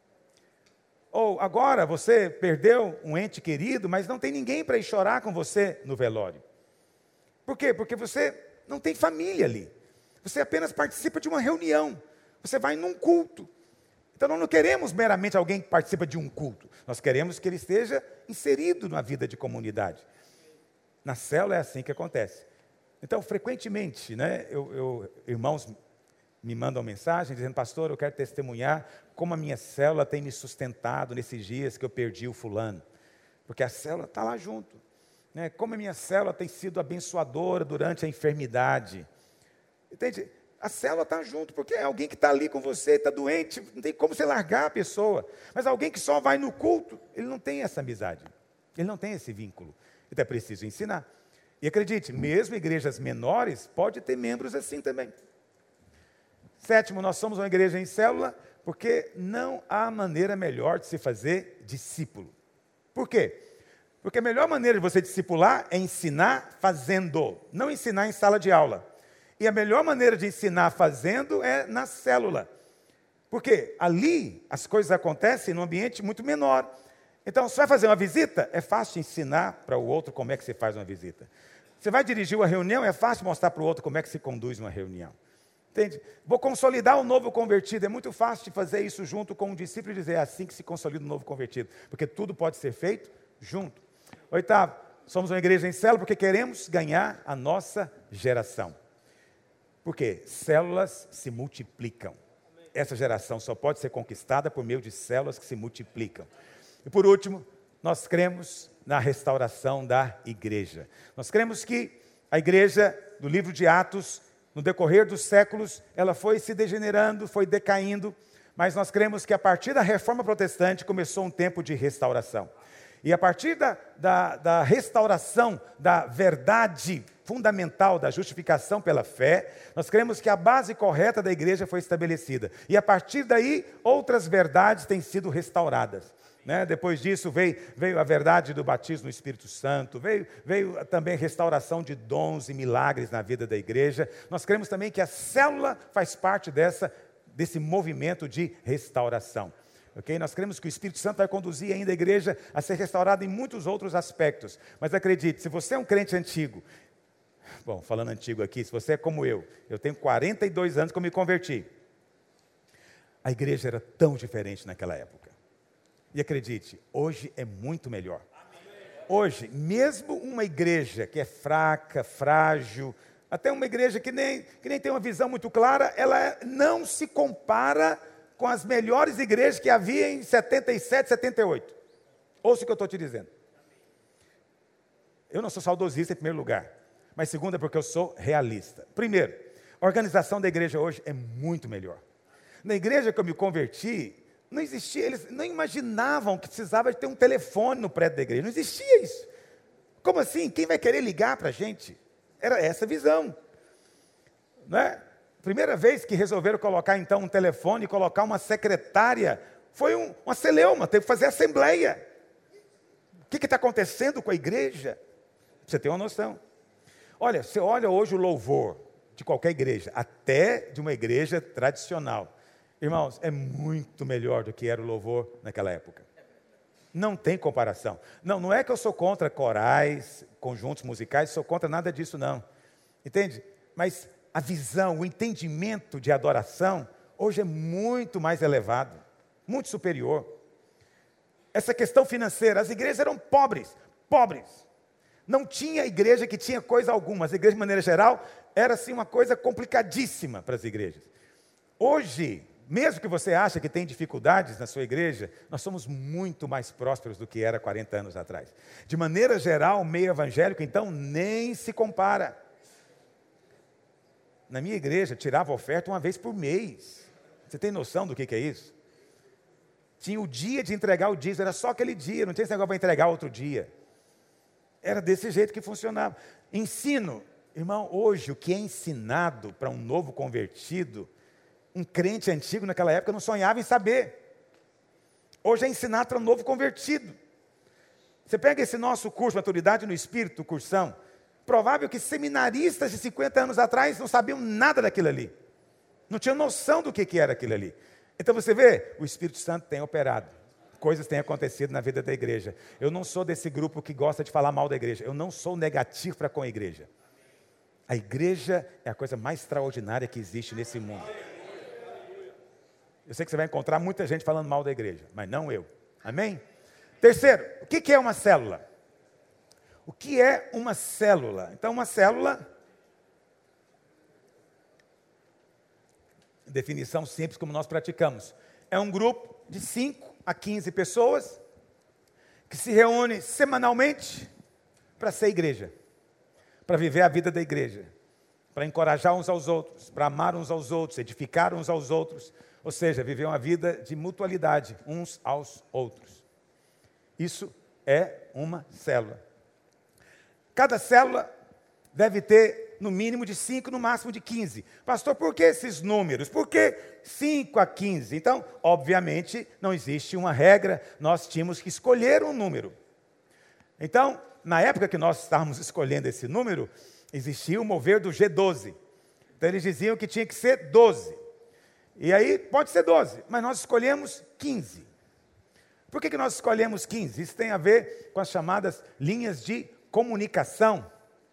Ou agora você perdeu um ente querido, mas não tem ninguém para ir chorar com você no velório. Por quê? Porque você não tem família ali. Você apenas participa de uma reunião. Você vai num culto. Então nós não queremos meramente alguém que participa de um culto. Nós queremos que ele esteja inserido na vida de comunidade. Na célula é assim que acontece. Então, frequentemente, irmãos me mandam mensagem dizendo, pastor, eu quero testemunhar como a minha célula tem me sustentado nesses dias que eu perdi o fulano. Porque a célula está lá junto. Como a minha célula tem sido abençoadora durante a enfermidade. Entende? A célula está junto, porque é alguém que está ali com você, está doente, não tem como você largar a pessoa. Mas alguém que só vai no culto, ele não tem essa amizade. Ele não tem esse vínculo. Então é preciso ensinar. E acredite, mesmo igrejas menores, pode ter membros assim também. Sétimo, nós somos uma igreja em célula porque não há maneira melhor de se fazer discípulo. Por quê? Porque a melhor maneira de você discipular é ensinar fazendo, não ensinar em sala de aula. E a melhor maneira de ensinar fazendo é na célula. Porque ali as coisas acontecem num ambiente muito menor. Então, você vai fazer uma visita, é fácil ensinar para o outro como é que se faz uma visita. Você vai dirigir uma reunião, é fácil mostrar para o outro como é que se conduz uma reunião. Entende? Vou consolidar o novo convertido. É muito fácil de fazer isso junto com um discípulo e dizer, é assim que se consolida o novo convertido. Porque tudo pode ser feito junto. Oitavo, somos uma igreja em célula porque queremos ganhar a nossa geração. Por quê? Células se multiplicam. Essa geração só pode ser conquistada por meio de células que se multiplicam. E por último, nós cremos na restauração da igreja. Nós cremos que a igreja do livro de Atos, no decorrer dos séculos, ela foi se degenerando, foi decaindo, mas nós cremos que a partir da reforma protestante começou um tempo de restauração. E a partir da restauração da verdade fundamental da justificação pela fé, nós cremos que a base correta da igreja foi estabelecida. E a partir daí, outras verdades têm sido restauradas. Depois disso veio a verdade do batismo no Espírito Santo, veio também restauração de dons e milagres na vida da igreja. Nós cremos também que a célula faz parte desse movimento de restauração. ok? Nós cremos que o Espírito Santo vai conduzir ainda a igreja a ser restaurada em muitos outros aspectos. Mas acredite, se você é um crente antigo, bom, falando antigo aqui, se você é como eu tenho 42 anos que eu me converti. A igreja era tão diferente naquela época. E acredite, hoje é muito melhor. Hoje, mesmo uma igreja que é fraca, frágil, até uma igreja que nem tem uma visão muito clara, ela não se compara com as melhores igrejas que havia em 77, 78. Ouça o que eu estou te dizendo. Eu não sou saudosista em primeiro lugar, mas segundo é porque eu sou realista. Primeiro, a organização da igreja hoje é muito melhor. Na igreja que eu me converti, não existia, eles não imaginavam que precisava de ter um telefone no prédio da igreja, não existia isso. Como assim? Quem vai querer ligar para a gente? Era essa a visão. Não é? Primeira vez que resolveram colocar então um telefone e colocar uma secretária, foi uma celeuma, teve que fazer assembleia. O que está acontecendo com a igreja? Você tem uma noção. Olha, você olha hoje o louvor de qualquer igreja, até de uma igreja tradicional. Irmãos, é muito melhor do que era o louvor naquela época. Não tem comparação. Não é que eu sou contra corais, conjuntos musicais, sou contra nada disso não. Entende? Mas a visão, o entendimento de adoração, hoje é muito mais elevado, muito superior. Essa questão financeira, as igrejas eram pobres. Não tinha igreja que tinha coisa alguma. As igrejas, de maneira geral, era assim uma coisa complicadíssima para as igrejas. Hoje, mesmo que você ache que tem dificuldades na sua igreja, nós somos muito mais prósperos do que era 40 anos atrás. De maneira geral, o meio evangélico, então, nem se compara. Na minha igreja, tirava oferta uma vez por mês. Você tem noção do que é isso? Tinha o dia de entregar o dízimo, era só aquele dia, não tinha esse negócio para entregar outro dia. Era desse jeito que funcionava. Ensino, irmão, hoje o que é ensinado para um novo convertido, um crente antigo naquela época não sonhava em saber. Hoje é ensinado para um novo convertido. Você pega esse nosso curso, Maturidade no Espírito, cursão, provável que seminaristas de 50 anos atrás não sabiam nada daquilo ali. Não tinham noção do que era aquilo ali. Então você vê, o Espírito Santo tem operado. Coisas têm acontecido na vida da igreja. Eu não sou desse grupo que gosta de falar mal da igreja. Eu não sou negativo para com a igreja. A igreja é a coisa mais extraordinária que existe nesse mundo. Eu sei que você vai encontrar muita gente falando mal da igreja, mas não eu. Amém? Terceiro, o que é uma célula? O que é uma célula? Então, uma célula, definição simples como nós praticamos, é um grupo de 5 a 15 pessoas que se reúne semanalmente para ser igreja, para viver a vida da igreja, para encorajar uns aos outros, para amar uns aos outros, edificar uns aos outros, ou seja, viver uma vida de mutualidade uns aos outros. Isso é uma célula. Cada célula deve ter no mínimo de 5, no máximo de 15. Pastor, por que esses números? Por que 5 a 15? Então, obviamente, não existe uma regra, nós tínhamos que escolher um número. Então, na época que nós estávamos escolhendo esse número, existia o mover do G12. Então, eles diziam que tinha que ser 12. E aí, pode ser 12, mas nós escolhemos 15. Por que nós escolhemos 15? Isso tem a ver com as chamadas linhas de comunicação.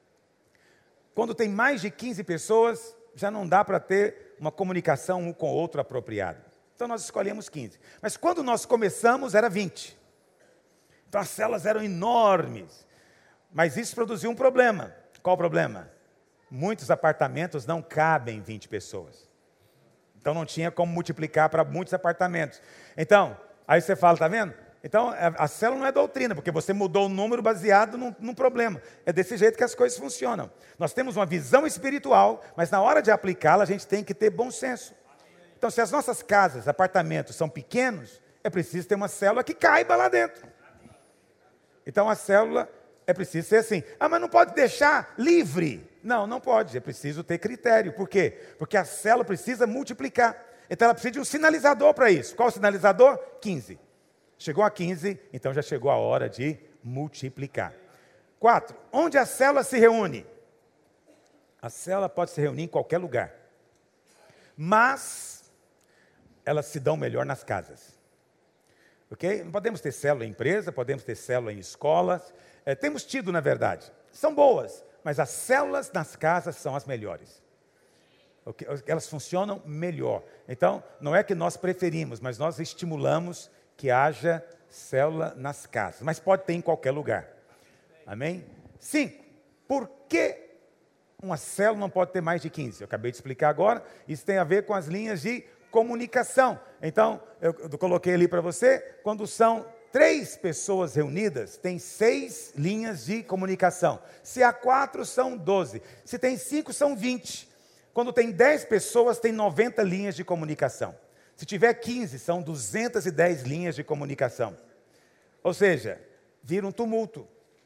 Quando tem mais de 15 pessoas, já não dá para ter uma comunicação um com o outro apropriada. Então nós escolhemos 15. Mas quando nós começamos, era 20. Então as células eram enormes. Mas isso produziu um problema. Qual o problema? Muitos apartamentos não cabem 20 pessoas. Então não tinha como multiplicar para muitos apartamentos. Então, aí você fala, está vendo? Então, a célula não é doutrina, porque você mudou o número baseado num problema. É desse jeito que as coisas funcionam. Nós temos uma visão espiritual, mas na hora de aplicá-la, a gente tem que ter bom senso. Então, se as nossas casas, apartamentos são pequenos, é preciso ter uma célula que caiba lá dentro. Então, a célula é preciso ser assim. Ah, mas não pode deixar livre. Não, não pode. É preciso ter critério. Por quê? Porque a célula precisa multiplicar. Então, ela precisa de um sinalizador para isso. Qual o sinalizador? 15. Chegou a 15, então já chegou a hora de multiplicar. 4. Onde a célula se reúne? A célula pode se reunir em qualquer lugar. Mas elas se dão melhor nas casas. ok? Podemos ter célula em empresa, podemos ter célula em escolas. Temos tido, na verdade. São boas, mas as células nas casas são as melhores. Okay? Elas funcionam melhor. Então, não é que nós preferimos, mas nós estimulamos que haja célula nas casas. Mas pode ter em qualquer lugar. Amém? 5. Por que uma célula não pode ter mais de 15? Eu acabei de explicar agora. Isso tem a ver com as linhas de comunicação. Então, eu coloquei ali para você, quando são 3 pessoas reunidas, tem 6 linhas de comunicação. Se há 4, são 12. Se tem 5, são 20. Quando tem 10 pessoas, tem 90 linhas de comunicação. Se tiver 15, são 210 linhas de comunicação. Ou seja, vira um tumulto.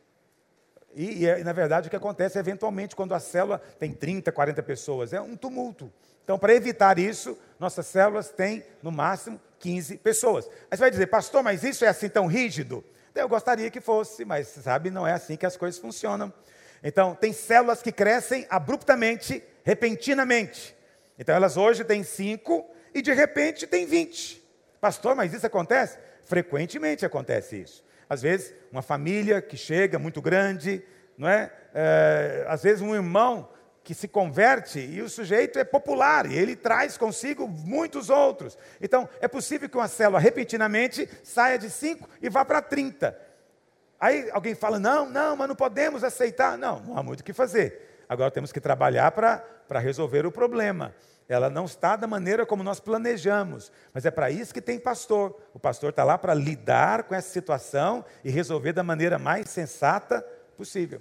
E na verdade, o que acontece eventualmente quando a célula tem 30, 40 pessoas, é um tumulto. Então, para evitar isso, nossas células têm, no máximo, 15 pessoas. Aí você vai dizer, pastor, mas isso é assim tão rígido? Eu gostaria que fosse, mas sabe, não é assim que as coisas funcionam. Então, tem células que crescem abruptamente, repentinamente. Então, elas hoje têm 5 e de repente tem 20. Pastor, mas isso acontece? Frequentemente acontece isso. Às vezes, uma família que chega muito grande, não é? Às vezes, um irmão que se converte e o sujeito é popular e ele traz consigo muitos outros. Então, é possível que uma célula repentinamente saia de 5 e vá para 30. Aí alguém fala, não, mas não podemos aceitar. Não há muito o que fazer. Agora temos que trabalhar para resolver o problema. Ela não está da maneira como nós planejamos, mas é para isso que tem pastor. O pastor está lá para lidar com essa situação e resolver da maneira mais sensata possível.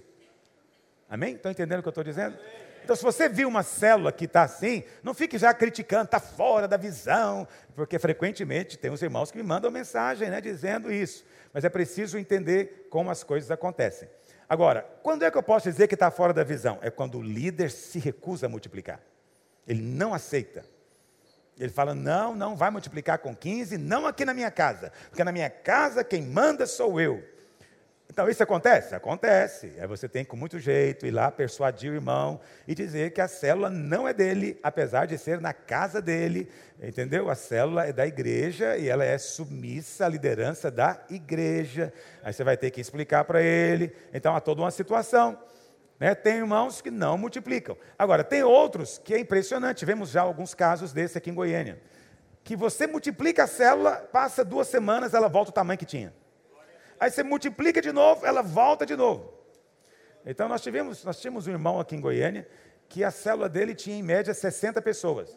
Amém? Estão entendendo o que eu estou dizendo? Então, se você viu uma célula que está assim, não fique já criticando, está fora da visão, porque frequentemente tem uns irmãos que me mandam mensagem, né, dizendo isso. Mas é preciso entender como as coisas acontecem. Agora, quando é que eu posso dizer que está fora da visão? É quando o líder se recusa a multiplicar. Ele não aceita. Ele fala, não vai multiplicar com 15, não aqui na minha casa. Porque na minha casa quem manda sou eu. Então isso acontece? Acontece. Aí você tem com muito jeito ir lá persuadir o irmão e dizer que a célula não é dele, apesar de ser na casa dele. Entendeu? A célula é da igreja e ela é submissa à liderança da igreja. Aí você vai ter que explicar para ele. Então há toda uma situação. Tem irmãos que não multiplicam. Agora, tem outros que é impressionante. Vemos já alguns casos desse aqui em Goiânia. Que você multiplica a célula, passa 2 semanas, ela volta ao tamanho que tinha. Aí você multiplica de novo, ela volta de novo. Então nós tínhamos um irmão aqui em Goiânia, que a célula dele tinha em média 60 pessoas.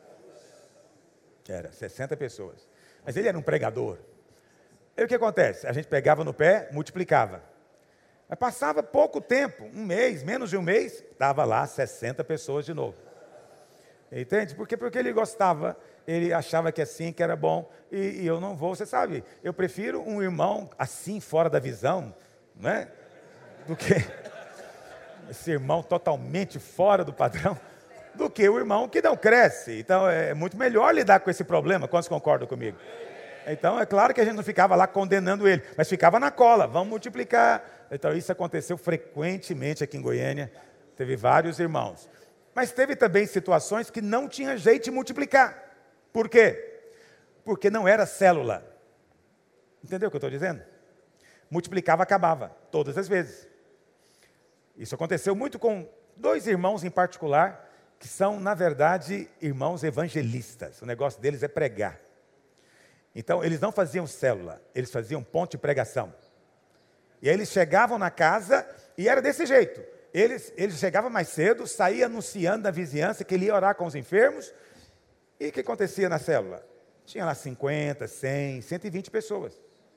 Era 60 pessoas. Mas ele era um pregador. E o que acontece? A gente pegava no pé, multiplicava. Mas passava pouco tempo, um mês, menos de um mês, estava lá 60 pessoas de novo. Entende? Porque ele gostava, ele achava que assim, que era bom, e eu não vou, você sabe, eu prefiro um irmão assim, fora da visão, né? Do que esse irmão totalmente fora do padrão, do que o irmão que não cresce. Então, é muito melhor lidar com esse problema, quantos concordam comigo? Então, é claro que a gente não ficava lá condenando ele, mas ficava na cola, vamos multiplicar. Então, isso aconteceu frequentemente aqui em Goiânia, teve vários irmãos. Mas teve também situações que não tinha jeito de multiplicar. Por quê? Porque não era célula. Entendeu o que eu estou dizendo? Multiplicava, acabava, todas as vezes. Isso aconteceu muito com 2 irmãos em particular, que são, na verdade, irmãos evangelistas. O negócio deles é pregar. Então, eles não faziam célula, eles faziam ponto de pregação. E aí eles chegavam na casa e era desse jeito. Eles chegavam mais cedo, saíam anunciando na vizinhança que ele ia orar com os enfermos. E o que acontecia na célula? Tinha lá 50, 100, 120 pessoas.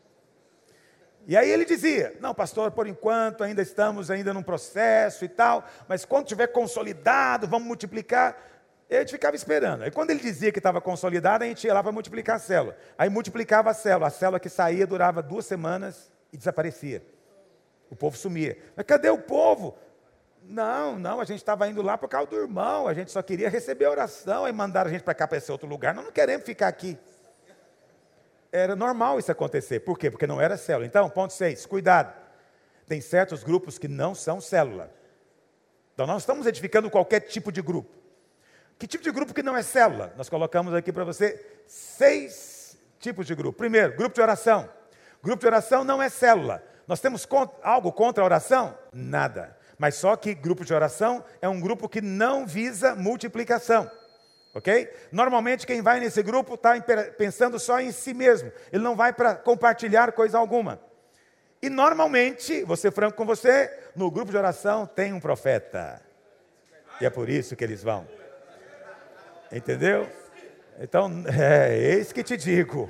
E aí ele dizia, não pastor, por enquanto ainda estamos num processo e tal, mas quando tiver consolidado, vamos multiplicar. E a gente ficava esperando. Aí quando ele dizia que estava consolidado, a gente ia lá para multiplicar a célula. Aí multiplicava a célula que saía durava 2 semanas e desaparecia. O povo sumia. Mas cadê o povo? Não, a gente estava indo lá por causa do irmão, a gente só queria receber a oração, aí mandaram a gente para cá, para esse outro lugar, nós não queremos ficar aqui. Era normal isso acontecer, por quê? Porque não era célula. Então, ponto 6, cuidado, tem certos grupos que não são célula. Então, nós estamos edificando qualquer tipo de grupo. Que tipo de grupo que não é célula? Nós colocamos aqui para você 6 tipos de grupo. Primeiro, grupo de oração. Grupo de oração não é célula. Nós temos algo contra a oração? Nada. Mas só que grupo de oração é um grupo que não visa multiplicação. Ok? Normalmente quem vai nesse grupo está pensando só em si mesmo. Ele não vai para compartilhar coisa alguma. E normalmente, vou ser franco com você, no grupo de oração tem um profeta. E é por isso que eles vão. Entendeu? Então, eis que te digo.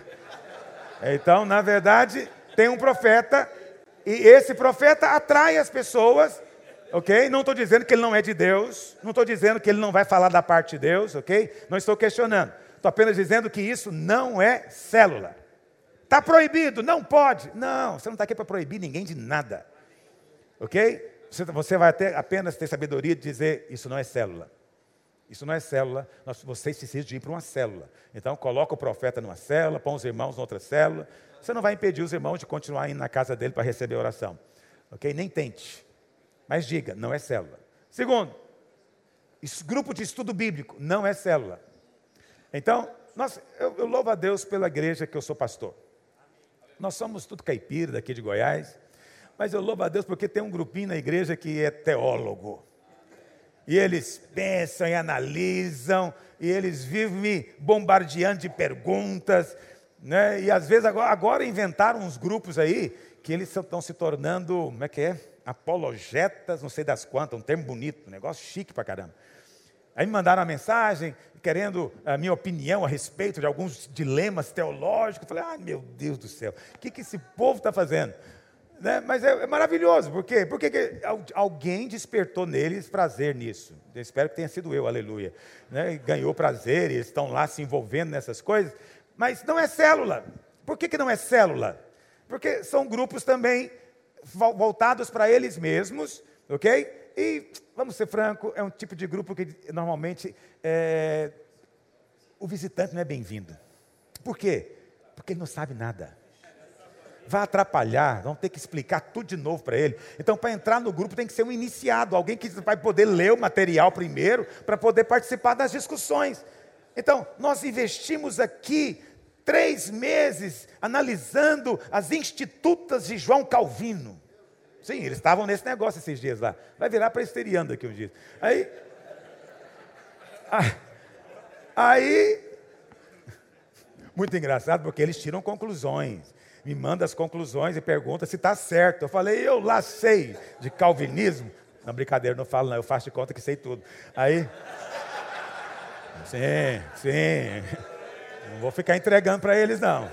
Então, na verdade, tem um profeta, e esse profeta atrai as pessoas, ok? Não estou dizendo que ele não é de Deus, não estou dizendo que ele não vai falar da parte de Deus, ok? Não estou questionando. Estou apenas dizendo que isso não é célula. Está proibido? Não pode. Não, você não está aqui para proibir ninguém de nada, ok? Você vai apenas ter sabedoria de dizer, isso não é célula. Isso não é célula, vocês precisam de ir para uma célula. Então, coloca o profeta numa célula, põe os irmãos em outra célula. Você não vai impedir os irmãos de continuar indo na casa dele para receber a oração. Ok? Nem tente. Mas diga, não é célula. Segundo, grupo de estudo bíblico não é célula. Então, eu louvo a Deus pela igreja que eu sou pastor. Nós somos tudo caipira daqui de Goiás, mas eu louvo a Deus porque tem um grupinho na igreja que é teólogo. E eles pensam e analisam, e eles vivem me bombardeando de perguntas, né? E às vezes agora inventaram uns grupos aí, que eles estão se tornando, como é que é? Apologetas, não sei das quantas, um termo bonito, um negócio chique pra caramba. Aí me mandaram uma mensagem, querendo a minha opinião a respeito de alguns dilemas teológicos. Eu falei, meu Deus do céu, o que esse povo está fazendo? Né? Mas é maravilhoso, por quê? Porque alguém despertou neles prazer nisso. Eu espero que tenha sido eu, aleluia. Né? Ganhou prazer, e eles estão lá se envolvendo nessas coisas. Mas não é célula. Por que não é célula? Porque são grupos também voltados para eles mesmos, ok? E, vamos ser francos, é um tipo de grupo que normalmente o visitante não é bem-vindo. Por quê? Porque ele não sabe nada. Vai atrapalhar, vamos ter que explicar tudo de novo para ele. Então, para entrar no grupo tem que ser um iniciado, alguém que vai poder ler o material primeiro, para poder participar das discussões. Então, nós investimos aqui 3 meses analisando as institutas de João Calvino. Sim, eles estavam nesse negócio esses dias lá. Vai virar presbiteriano daqui uns dias. Aí, muito engraçado, porque eles tiram conclusões. Me manda as conclusões e pergunta se está certo. Eu falei, eu lá sei de calvinismo. Não, brincadeira, não falo não, eu faço de conta que sei tudo. Aí, sim, não vou ficar entregando para eles não.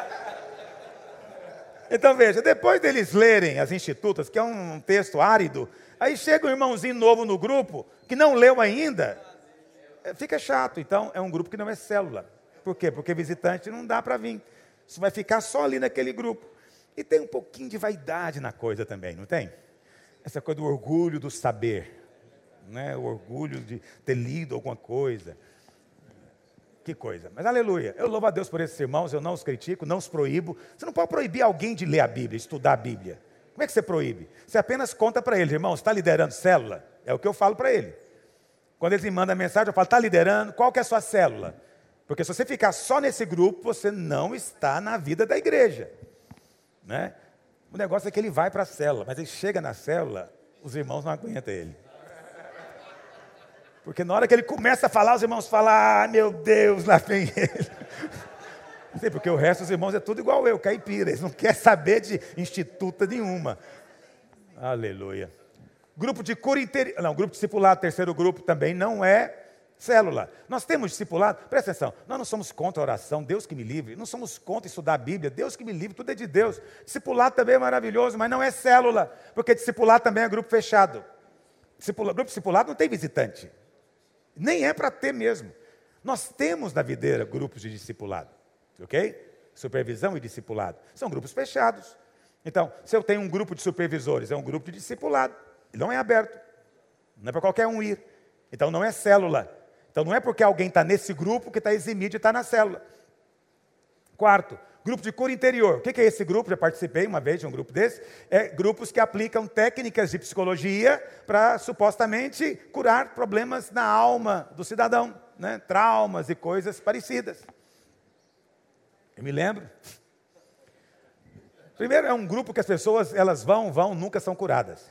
Então veja, depois deles lerem as institutas, que é um texto árido, aí chega um irmãozinho novo no grupo, que não leu ainda, fica chato. Então é um grupo que não é célula. Por quê? Porque visitante não dá para vir. Você vai ficar só ali naquele grupo. E tem um pouquinho de vaidade na coisa também, não tem? Essa coisa do orgulho do saber, né? O orgulho de ter lido alguma coisa. Que coisa. Mas aleluia, eu louvo a Deus por esses irmãos, eu não os critico, não os proíbo. Você não pode proibir alguém de ler a Bíblia, estudar a Bíblia. Como é que você proíbe? Você apenas conta para eles, irmão, você está liderando célula? É o que eu falo para ele. Quando eles me mandam a mensagem, eu falo, está liderando? Qual que é a sua célula? Porque se você ficar só nesse grupo, você não está na vida da igreja. Né? O negócio é que ele vai para a célula, mas ele chega na célula, os irmãos não aguentam ele. Porque na hora que ele começa a falar, os irmãos falam, meu Deus, lá vem ele. Não sei, porque o resto dos irmãos é tudo igual eu, caipira. Eles não querem saber de instituta nenhuma. Aleluia. Grupo de cura interior. Não, grupo de discipulado, terceiro grupo também não é célula. Nós temos discipulado, presta atenção, nós não somos contra a oração, Deus que me livre, não somos contra estudar a Bíblia, Deus que me livre, tudo é de Deus. Discipulado também é maravilhoso, mas não é célula, porque discipulado também é grupo fechado. Grupo discipulado não tem visitante, nem é para ter mesmo. Nós temos na videira grupos de discipulado, ok? Supervisão e discipulado, são grupos fechados. Então, se eu tenho um grupo de supervisores, é um grupo de discipulado, ele não é aberto, não é para qualquer um ir, então não é célula. Então não é porque alguém está nesse grupo que está eximido de estar na célula. Quarto, grupo de cura interior. O que é esse grupo? Já participei uma vez de um grupo desse. É grupos que aplicam técnicas de psicologia para supostamente curar problemas na alma do cidadão, né? Traumas e coisas parecidas. Eu me lembro. Primeiro, é um grupo que as pessoas, elas vão, nunca são curadas.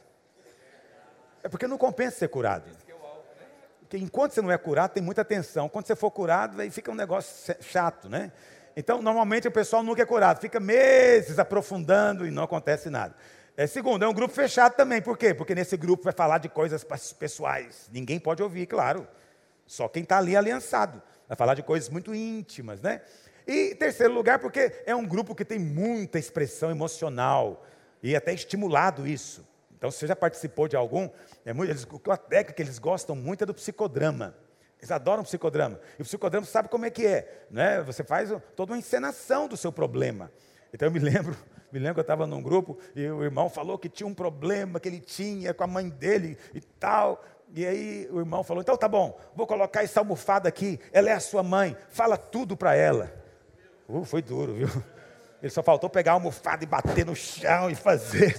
É porque não compensa ser curado. Porque enquanto você não é curado, tem muita tensão. Quando você for curado, aí fica um negócio chato, né? Então, normalmente, o pessoal nunca é curado. Fica meses aprofundando e não acontece nada. Segundo, é um grupo fechado também. Por quê? Porque nesse grupo vai falar de coisas pessoais. Ninguém pode ouvir, claro. Só quem está ali aliançado. Vai falar de coisas muito íntimas, né? E terceiro lugar, porque é um grupo que tem muita expressão emocional. E até estimulado isso. Então, se você já participou de algum, a técnica que eles gostam muito é do psicodrama. Eles adoram psicodrama. E o psicodrama sabe como é que é, né? Você faz toda uma encenação do seu problema. Então, eu me lembro que eu estava num grupo e o irmão falou que tinha um problema que ele tinha com a mãe dele e tal. E aí o irmão falou, então tá bom, vou colocar essa almofada aqui, ela é a sua mãe, fala tudo para ela. Foi duro, viu? Ele só faltou pegar a almofada e bater no chão e fazer.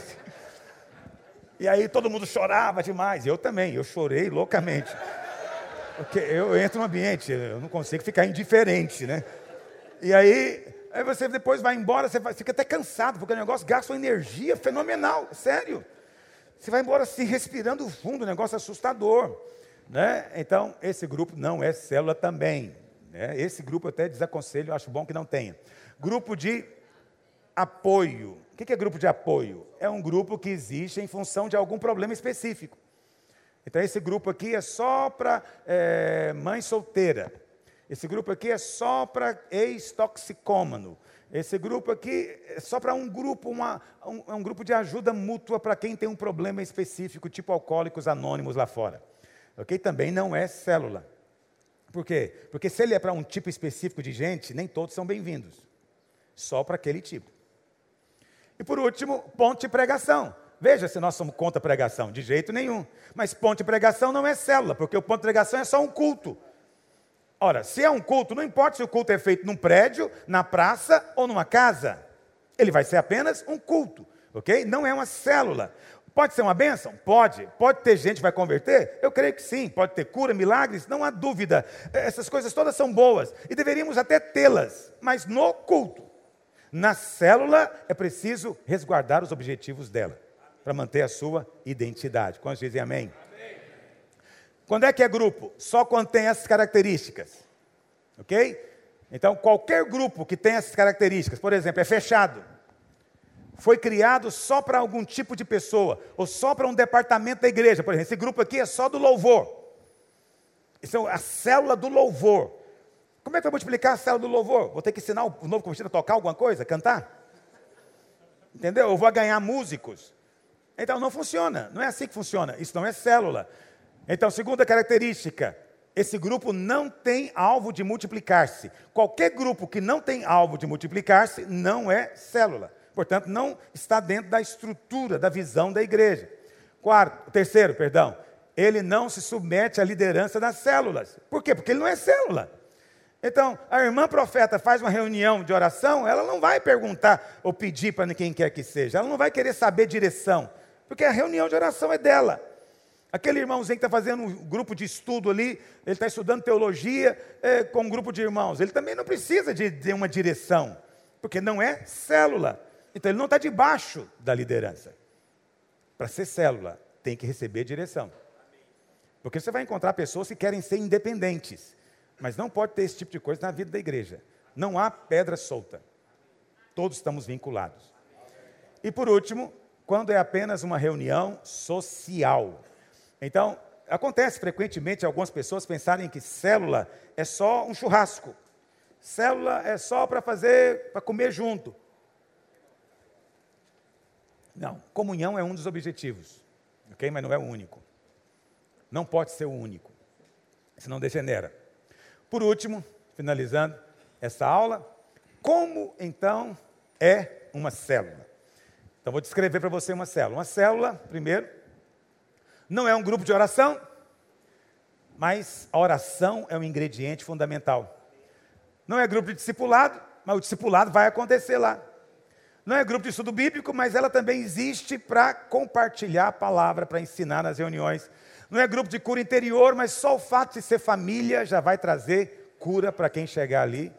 E aí todo mundo chorava demais. Eu também, eu chorei loucamente. Porque eu entro no ambiente, eu não consigo ficar indiferente, né? E aí você depois vai embora, você fica até cansado, porque o negócio gasta uma energia fenomenal, sério. Você vai embora assim, respirando fundo, um negócio assustador, né? Então, esse grupo não é célula também, né? Esse grupo eu até desaconselho, eu acho bom que não tenha. Grupo de apoio. O que é grupo de apoio? É um grupo que existe em função de algum problema específico. Então, esse grupo aqui é só para mãe solteira. Esse grupo aqui é só para ex-toxicômano. Esse grupo aqui é só para um grupo, um grupo de ajuda mútua para quem tem um problema específico, tipo alcoólicos anônimos lá fora. Ok? Também não é célula. Por quê? Porque se ele é para um tipo específico de gente, nem todos são bem-vindos. Só para aquele tipo. E por último, ponto de pregação. Veja se nós somos contra a pregação. De jeito nenhum. Mas ponto de pregação não é célula, porque o ponto de pregação é só um culto. Ora, se é um culto, não importa se o culto é feito num prédio, na praça ou numa casa. Ele vai ser apenas um culto, ok? Não é uma célula. Pode ser uma bênção? Pode. Pode ter gente que vai converter? Eu creio que sim. Pode ter cura, milagres? Não há dúvida. Essas coisas todas são boas e deveríamos até tê-las, mas no culto. Na célula é preciso resguardar os objetivos dela, para manter a sua identidade. Quantos dizem amém? Quando é que é grupo? Só quando tem essas características. Ok? Então, qualquer grupo que tem essas características, por exemplo, é fechado. Foi criado só para algum tipo de pessoa, ou só para um departamento da igreja. Por exemplo, esse grupo aqui é só do louvor. Isso é a célula do louvor. Como é que eu vou explicar a célula do louvor? Vou ter que ensinar o novo convertido a tocar alguma coisa, cantar? Entendeu? Eu vou ganhar músicos. Então, não funciona. Não é assim que funciona. Isso não é célula. Então, segunda característica, esse grupo não tem alvo de multiplicar-se. Qualquer grupo que não tem alvo de multiplicar-se não é célula. Portanto, não está dentro da estrutura, da visão da igreja. Terceiro, ele não se submete à liderança das células. Por quê? Porque ele não é célula. Então, a irmã profeta faz uma reunião de oração, ela não vai perguntar ou pedir para quem quer que seja. Ela não vai querer saber direção, porque a reunião de oração é dela. Aquele irmãozinho que está fazendo um grupo de estudo ali, ele está estudando teologia com um grupo de irmãos. Ele também não precisa de uma direção, porque não é célula. Então ele não está debaixo da liderança. Para ser célula, tem que receber direção. Porque você vai encontrar pessoas que querem ser independentes, mas não pode ter esse tipo de coisa na vida da igreja. Não há pedra solta. Todos estamos vinculados. E por último, quando é apenas uma reunião social. Então, acontece frequentemente algumas pessoas pensarem que célula é só um churrasco. Célula é só para comer junto. Não, comunhão é um dos objetivos, ok? Mas não é o único. Não pode ser o único, senão degenera. Por último, finalizando essa aula, como então é uma célula? Então, vou descrever para você uma célula. Uma célula, primeiro, não é um grupo de oração, mas a oração é um ingrediente fundamental. Não é grupo de discipulado, mas o discipulado vai acontecer lá. Não é grupo de estudo bíblico, mas ela também existe para compartilhar a palavra, para ensinar nas reuniões. Não é grupo de cura interior, mas só o fato de ser família já vai trazer cura para quem chegar ali.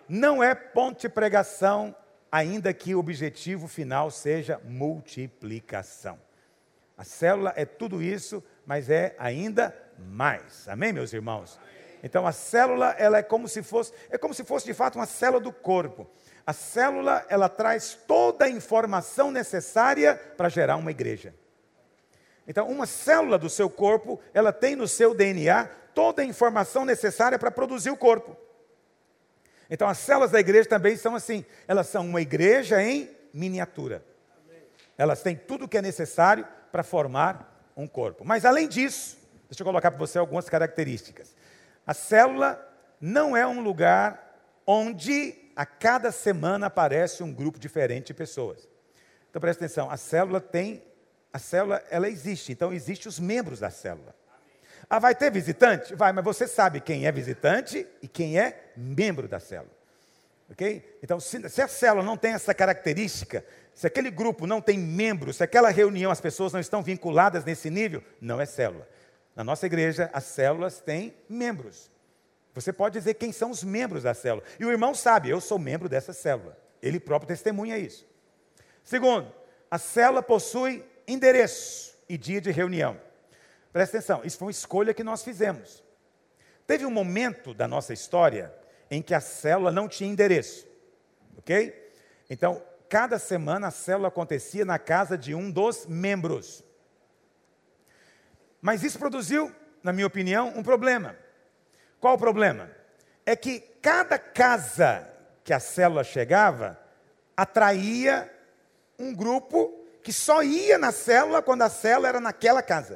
não é ponto de pregação, ainda que o objetivo final seja multiplicação. A célula é tudo isso, mas é ainda mais. Amém, meus irmãos? Então a célula, ela é como se fosse de fato uma célula do corpo. A célula, ela traz toda a informação necessária para gerar uma igreja. Então, uma célula do seu corpo, ela tem no seu DNA toda a informação necessária para produzir o corpo. Então, as células da igreja também são assim. Elas são uma igreja em miniatura. Elas têm tudo o que é necessário para formar um corpo. Mas, além disso, deixa eu colocar para você algumas características. A célula não é um lugar onde a cada semana aparece um grupo diferente de pessoas. Então, presta atenção. A célula, ela existe. Então, existem os membros da célula. Ah, vai ter visitante? Vai, mas você sabe quem é visitante e quem é membro da célula. Ok? Então, se a célula não tem essa característica, se aquele grupo não tem membros, se aquela reunião as pessoas não estão vinculadas nesse nível, não é célula. Na nossa igreja, as células têm membros. Você pode dizer quem são os membros da célula. E o irmão sabe, eu sou membro dessa célula. Ele próprio testemunha isso. Segundo, a célula possui endereço e dia de reunião. Presta atenção, isso foi uma escolha que nós fizemos. Teve um momento da nossa história em que a célula não tinha endereço. Ok? Então, cada semana a célula acontecia na casa de um dos membros. Mas isso produziu, na minha opinião, um problema. Qual o problema? É que cada casa que a célula chegava, atraía um grupo que só ia na célula quando a célula era naquela casa.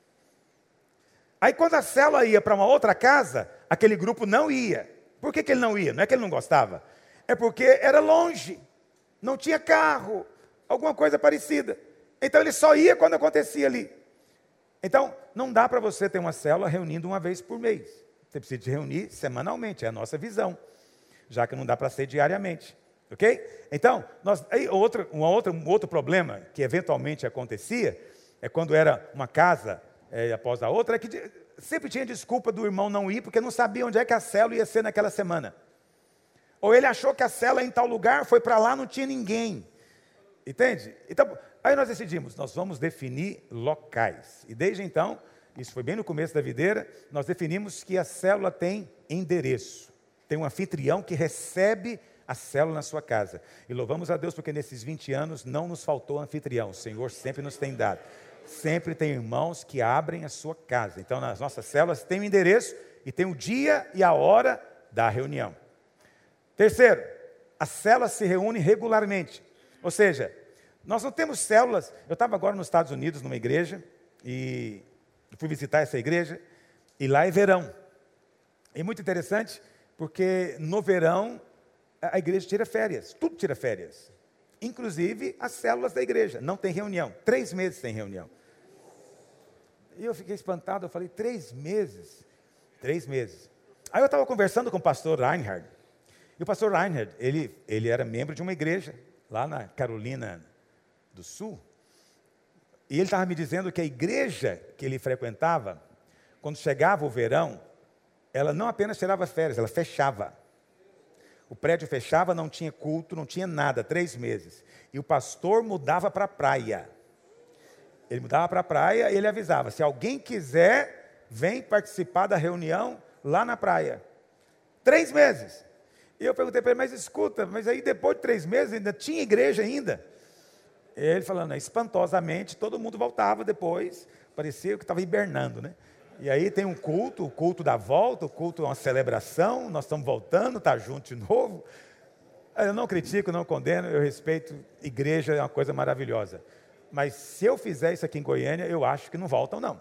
Aí quando a célula ia para uma outra casa, aquele grupo não ia. Por que ele não ia? Não é que ele não gostava. É porque era longe, não tinha carro, alguma coisa parecida. Então ele só ia quando acontecia ali. Então, não dá para você ter uma célula reunindo uma vez por mês. Você precisa de reunir semanalmente, é a nossa visão. Já que não dá para ser diariamente. Ok? Então, um outro problema que eventualmente acontecia, é quando era uma casa após a outra, é que sempre tinha desculpa do irmão não ir, porque não sabia onde é que a célula ia ser naquela semana. Ou ele achou que a célula em tal lugar, foi para lá, não tinha ninguém. Entende? Então, aí nós decidimos, nós vamos definir locais. E desde então, isso foi bem no começo da videira, nós definimos que a célula tem endereço. Tem um anfitrião que recebe a célula na sua casa. E louvamos a Deus porque nesses 20 anos não nos faltou anfitrião. O Senhor sempre nos tem dado. Sempre tem irmãos que abrem a sua casa. Então, nas nossas células tem o endereço e tem o dia e a hora da reunião. Terceiro, a célula se reúne regularmente. Ou seja, nós não temos células. Eu estava agora nos Estados Unidos, numa igreja, e fui visitar essa igreja, e lá é verão. É muito interessante, porque no verão a igreja tira férias, tudo tira férias. Inclusive as células da igreja, não tem reunião, 3 meses sem reunião. E eu fiquei espantado, eu falei, 3 meses? 3 meses. Aí eu estava conversando com o pastor Reinhard, e o pastor Reinhard, ele era membro de uma igreja, lá na Carolina do Sul, e ele estava me dizendo que a igreja que ele frequentava, quando chegava o verão, ela não apenas tirava férias, ela fechava. O prédio fechava, não tinha culto, não tinha nada, 3 meses. E o pastor mudava para a praia. Ele mudava para a praia e ele avisava, se alguém quiser, vem participar da reunião lá na praia. 3 meses. E eu perguntei para ele, mas escuta, mas aí depois de 3 meses ainda tinha igreja ainda? E ele falando, espantosamente, todo mundo voltava depois, parecia que estava hibernando, né? E aí tem um culto, o culto da volta, o culto é uma celebração, nós estamos voltando, está junto de novo. Eu não critico, não condeno, eu respeito, igreja é uma coisa maravilhosa. Mas se eu fizer isso aqui em Goiânia, eu acho que não voltam não.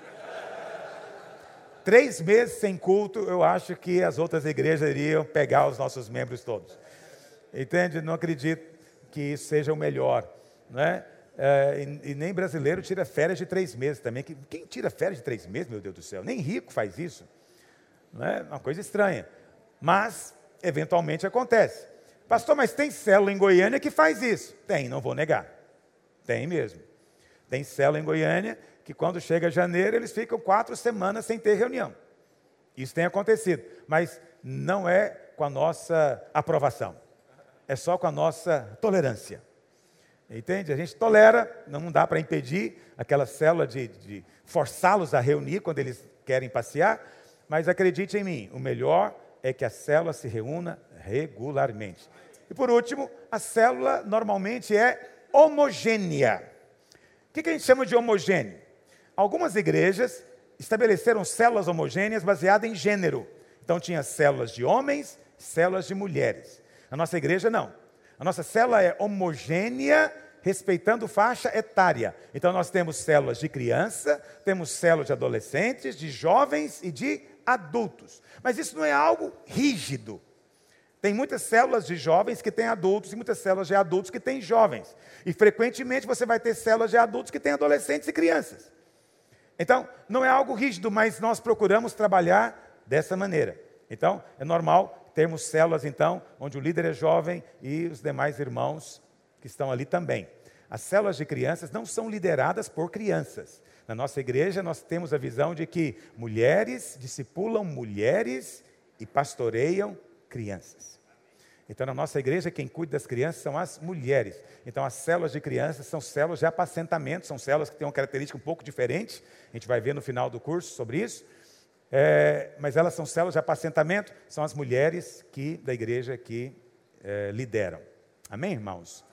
3 meses sem culto, eu acho que as outras igrejas iriam pegar os nossos membros todos. Entende? Não acredito que isso seja o melhor, né? E nem brasileiro tira férias de 3 meses também. Quem tira férias de 3 meses, meu Deus do céu? Nem rico faz isso. Não é uma coisa estranha. Mas, eventualmente acontece. Pastor, mas tem célula em Goiânia que faz isso? Tem, não vou negar. Tem mesmo. Tem célula em Goiânia que quando chega janeiro, eles ficam 4 semanas sem ter reunião. Isso tem acontecido. Mas não é com a nossa aprovação. É só com a nossa tolerância. Entende? A gente tolera, não dá para impedir aquela célula de forçá-los a reunir quando eles querem passear, mas acredite em mim, o melhor é que a célula se reúna regularmente. E por último, a célula normalmente é homogênea. O que a gente chama de homogêneo? Algumas igrejas estabeleceram células homogêneas baseadas em gênero. Então tinha células de homens, células de mulheres. A nossa igreja não. A nossa célula é homogênea, respeitando faixa etária. Então nós temos células de criança, temos células de adolescentes, de jovens e de adultos. Mas isso não é algo rígido. Tem muitas células de jovens que têm adultos e muitas células de adultos que têm jovens. E frequentemente você vai ter células de adultos que têm adolescentes e crianças. Então, não é algo rígido, mas nós procuramos trabalhar dessa maneira. Então, é normal termos células, então, onde o líder é jovem e os demais irmãos que estão ali também. As células de crianças não são lideradas por crianças. Na nossa igreja, nós temos a visão de que mulheres discipulam mulheres e pastoreiam crianças. Então, na nossa igreja, quem cuida das crianças são as mulheres. Então, as células de crianças são células de apacentamento, são células que têm uma característica um pouco diferente. A gente vai ver no final do curso sobre isso. Mas elas são células de apacentamento, são as mulheres da igreja que lideram. Amém, irmãos?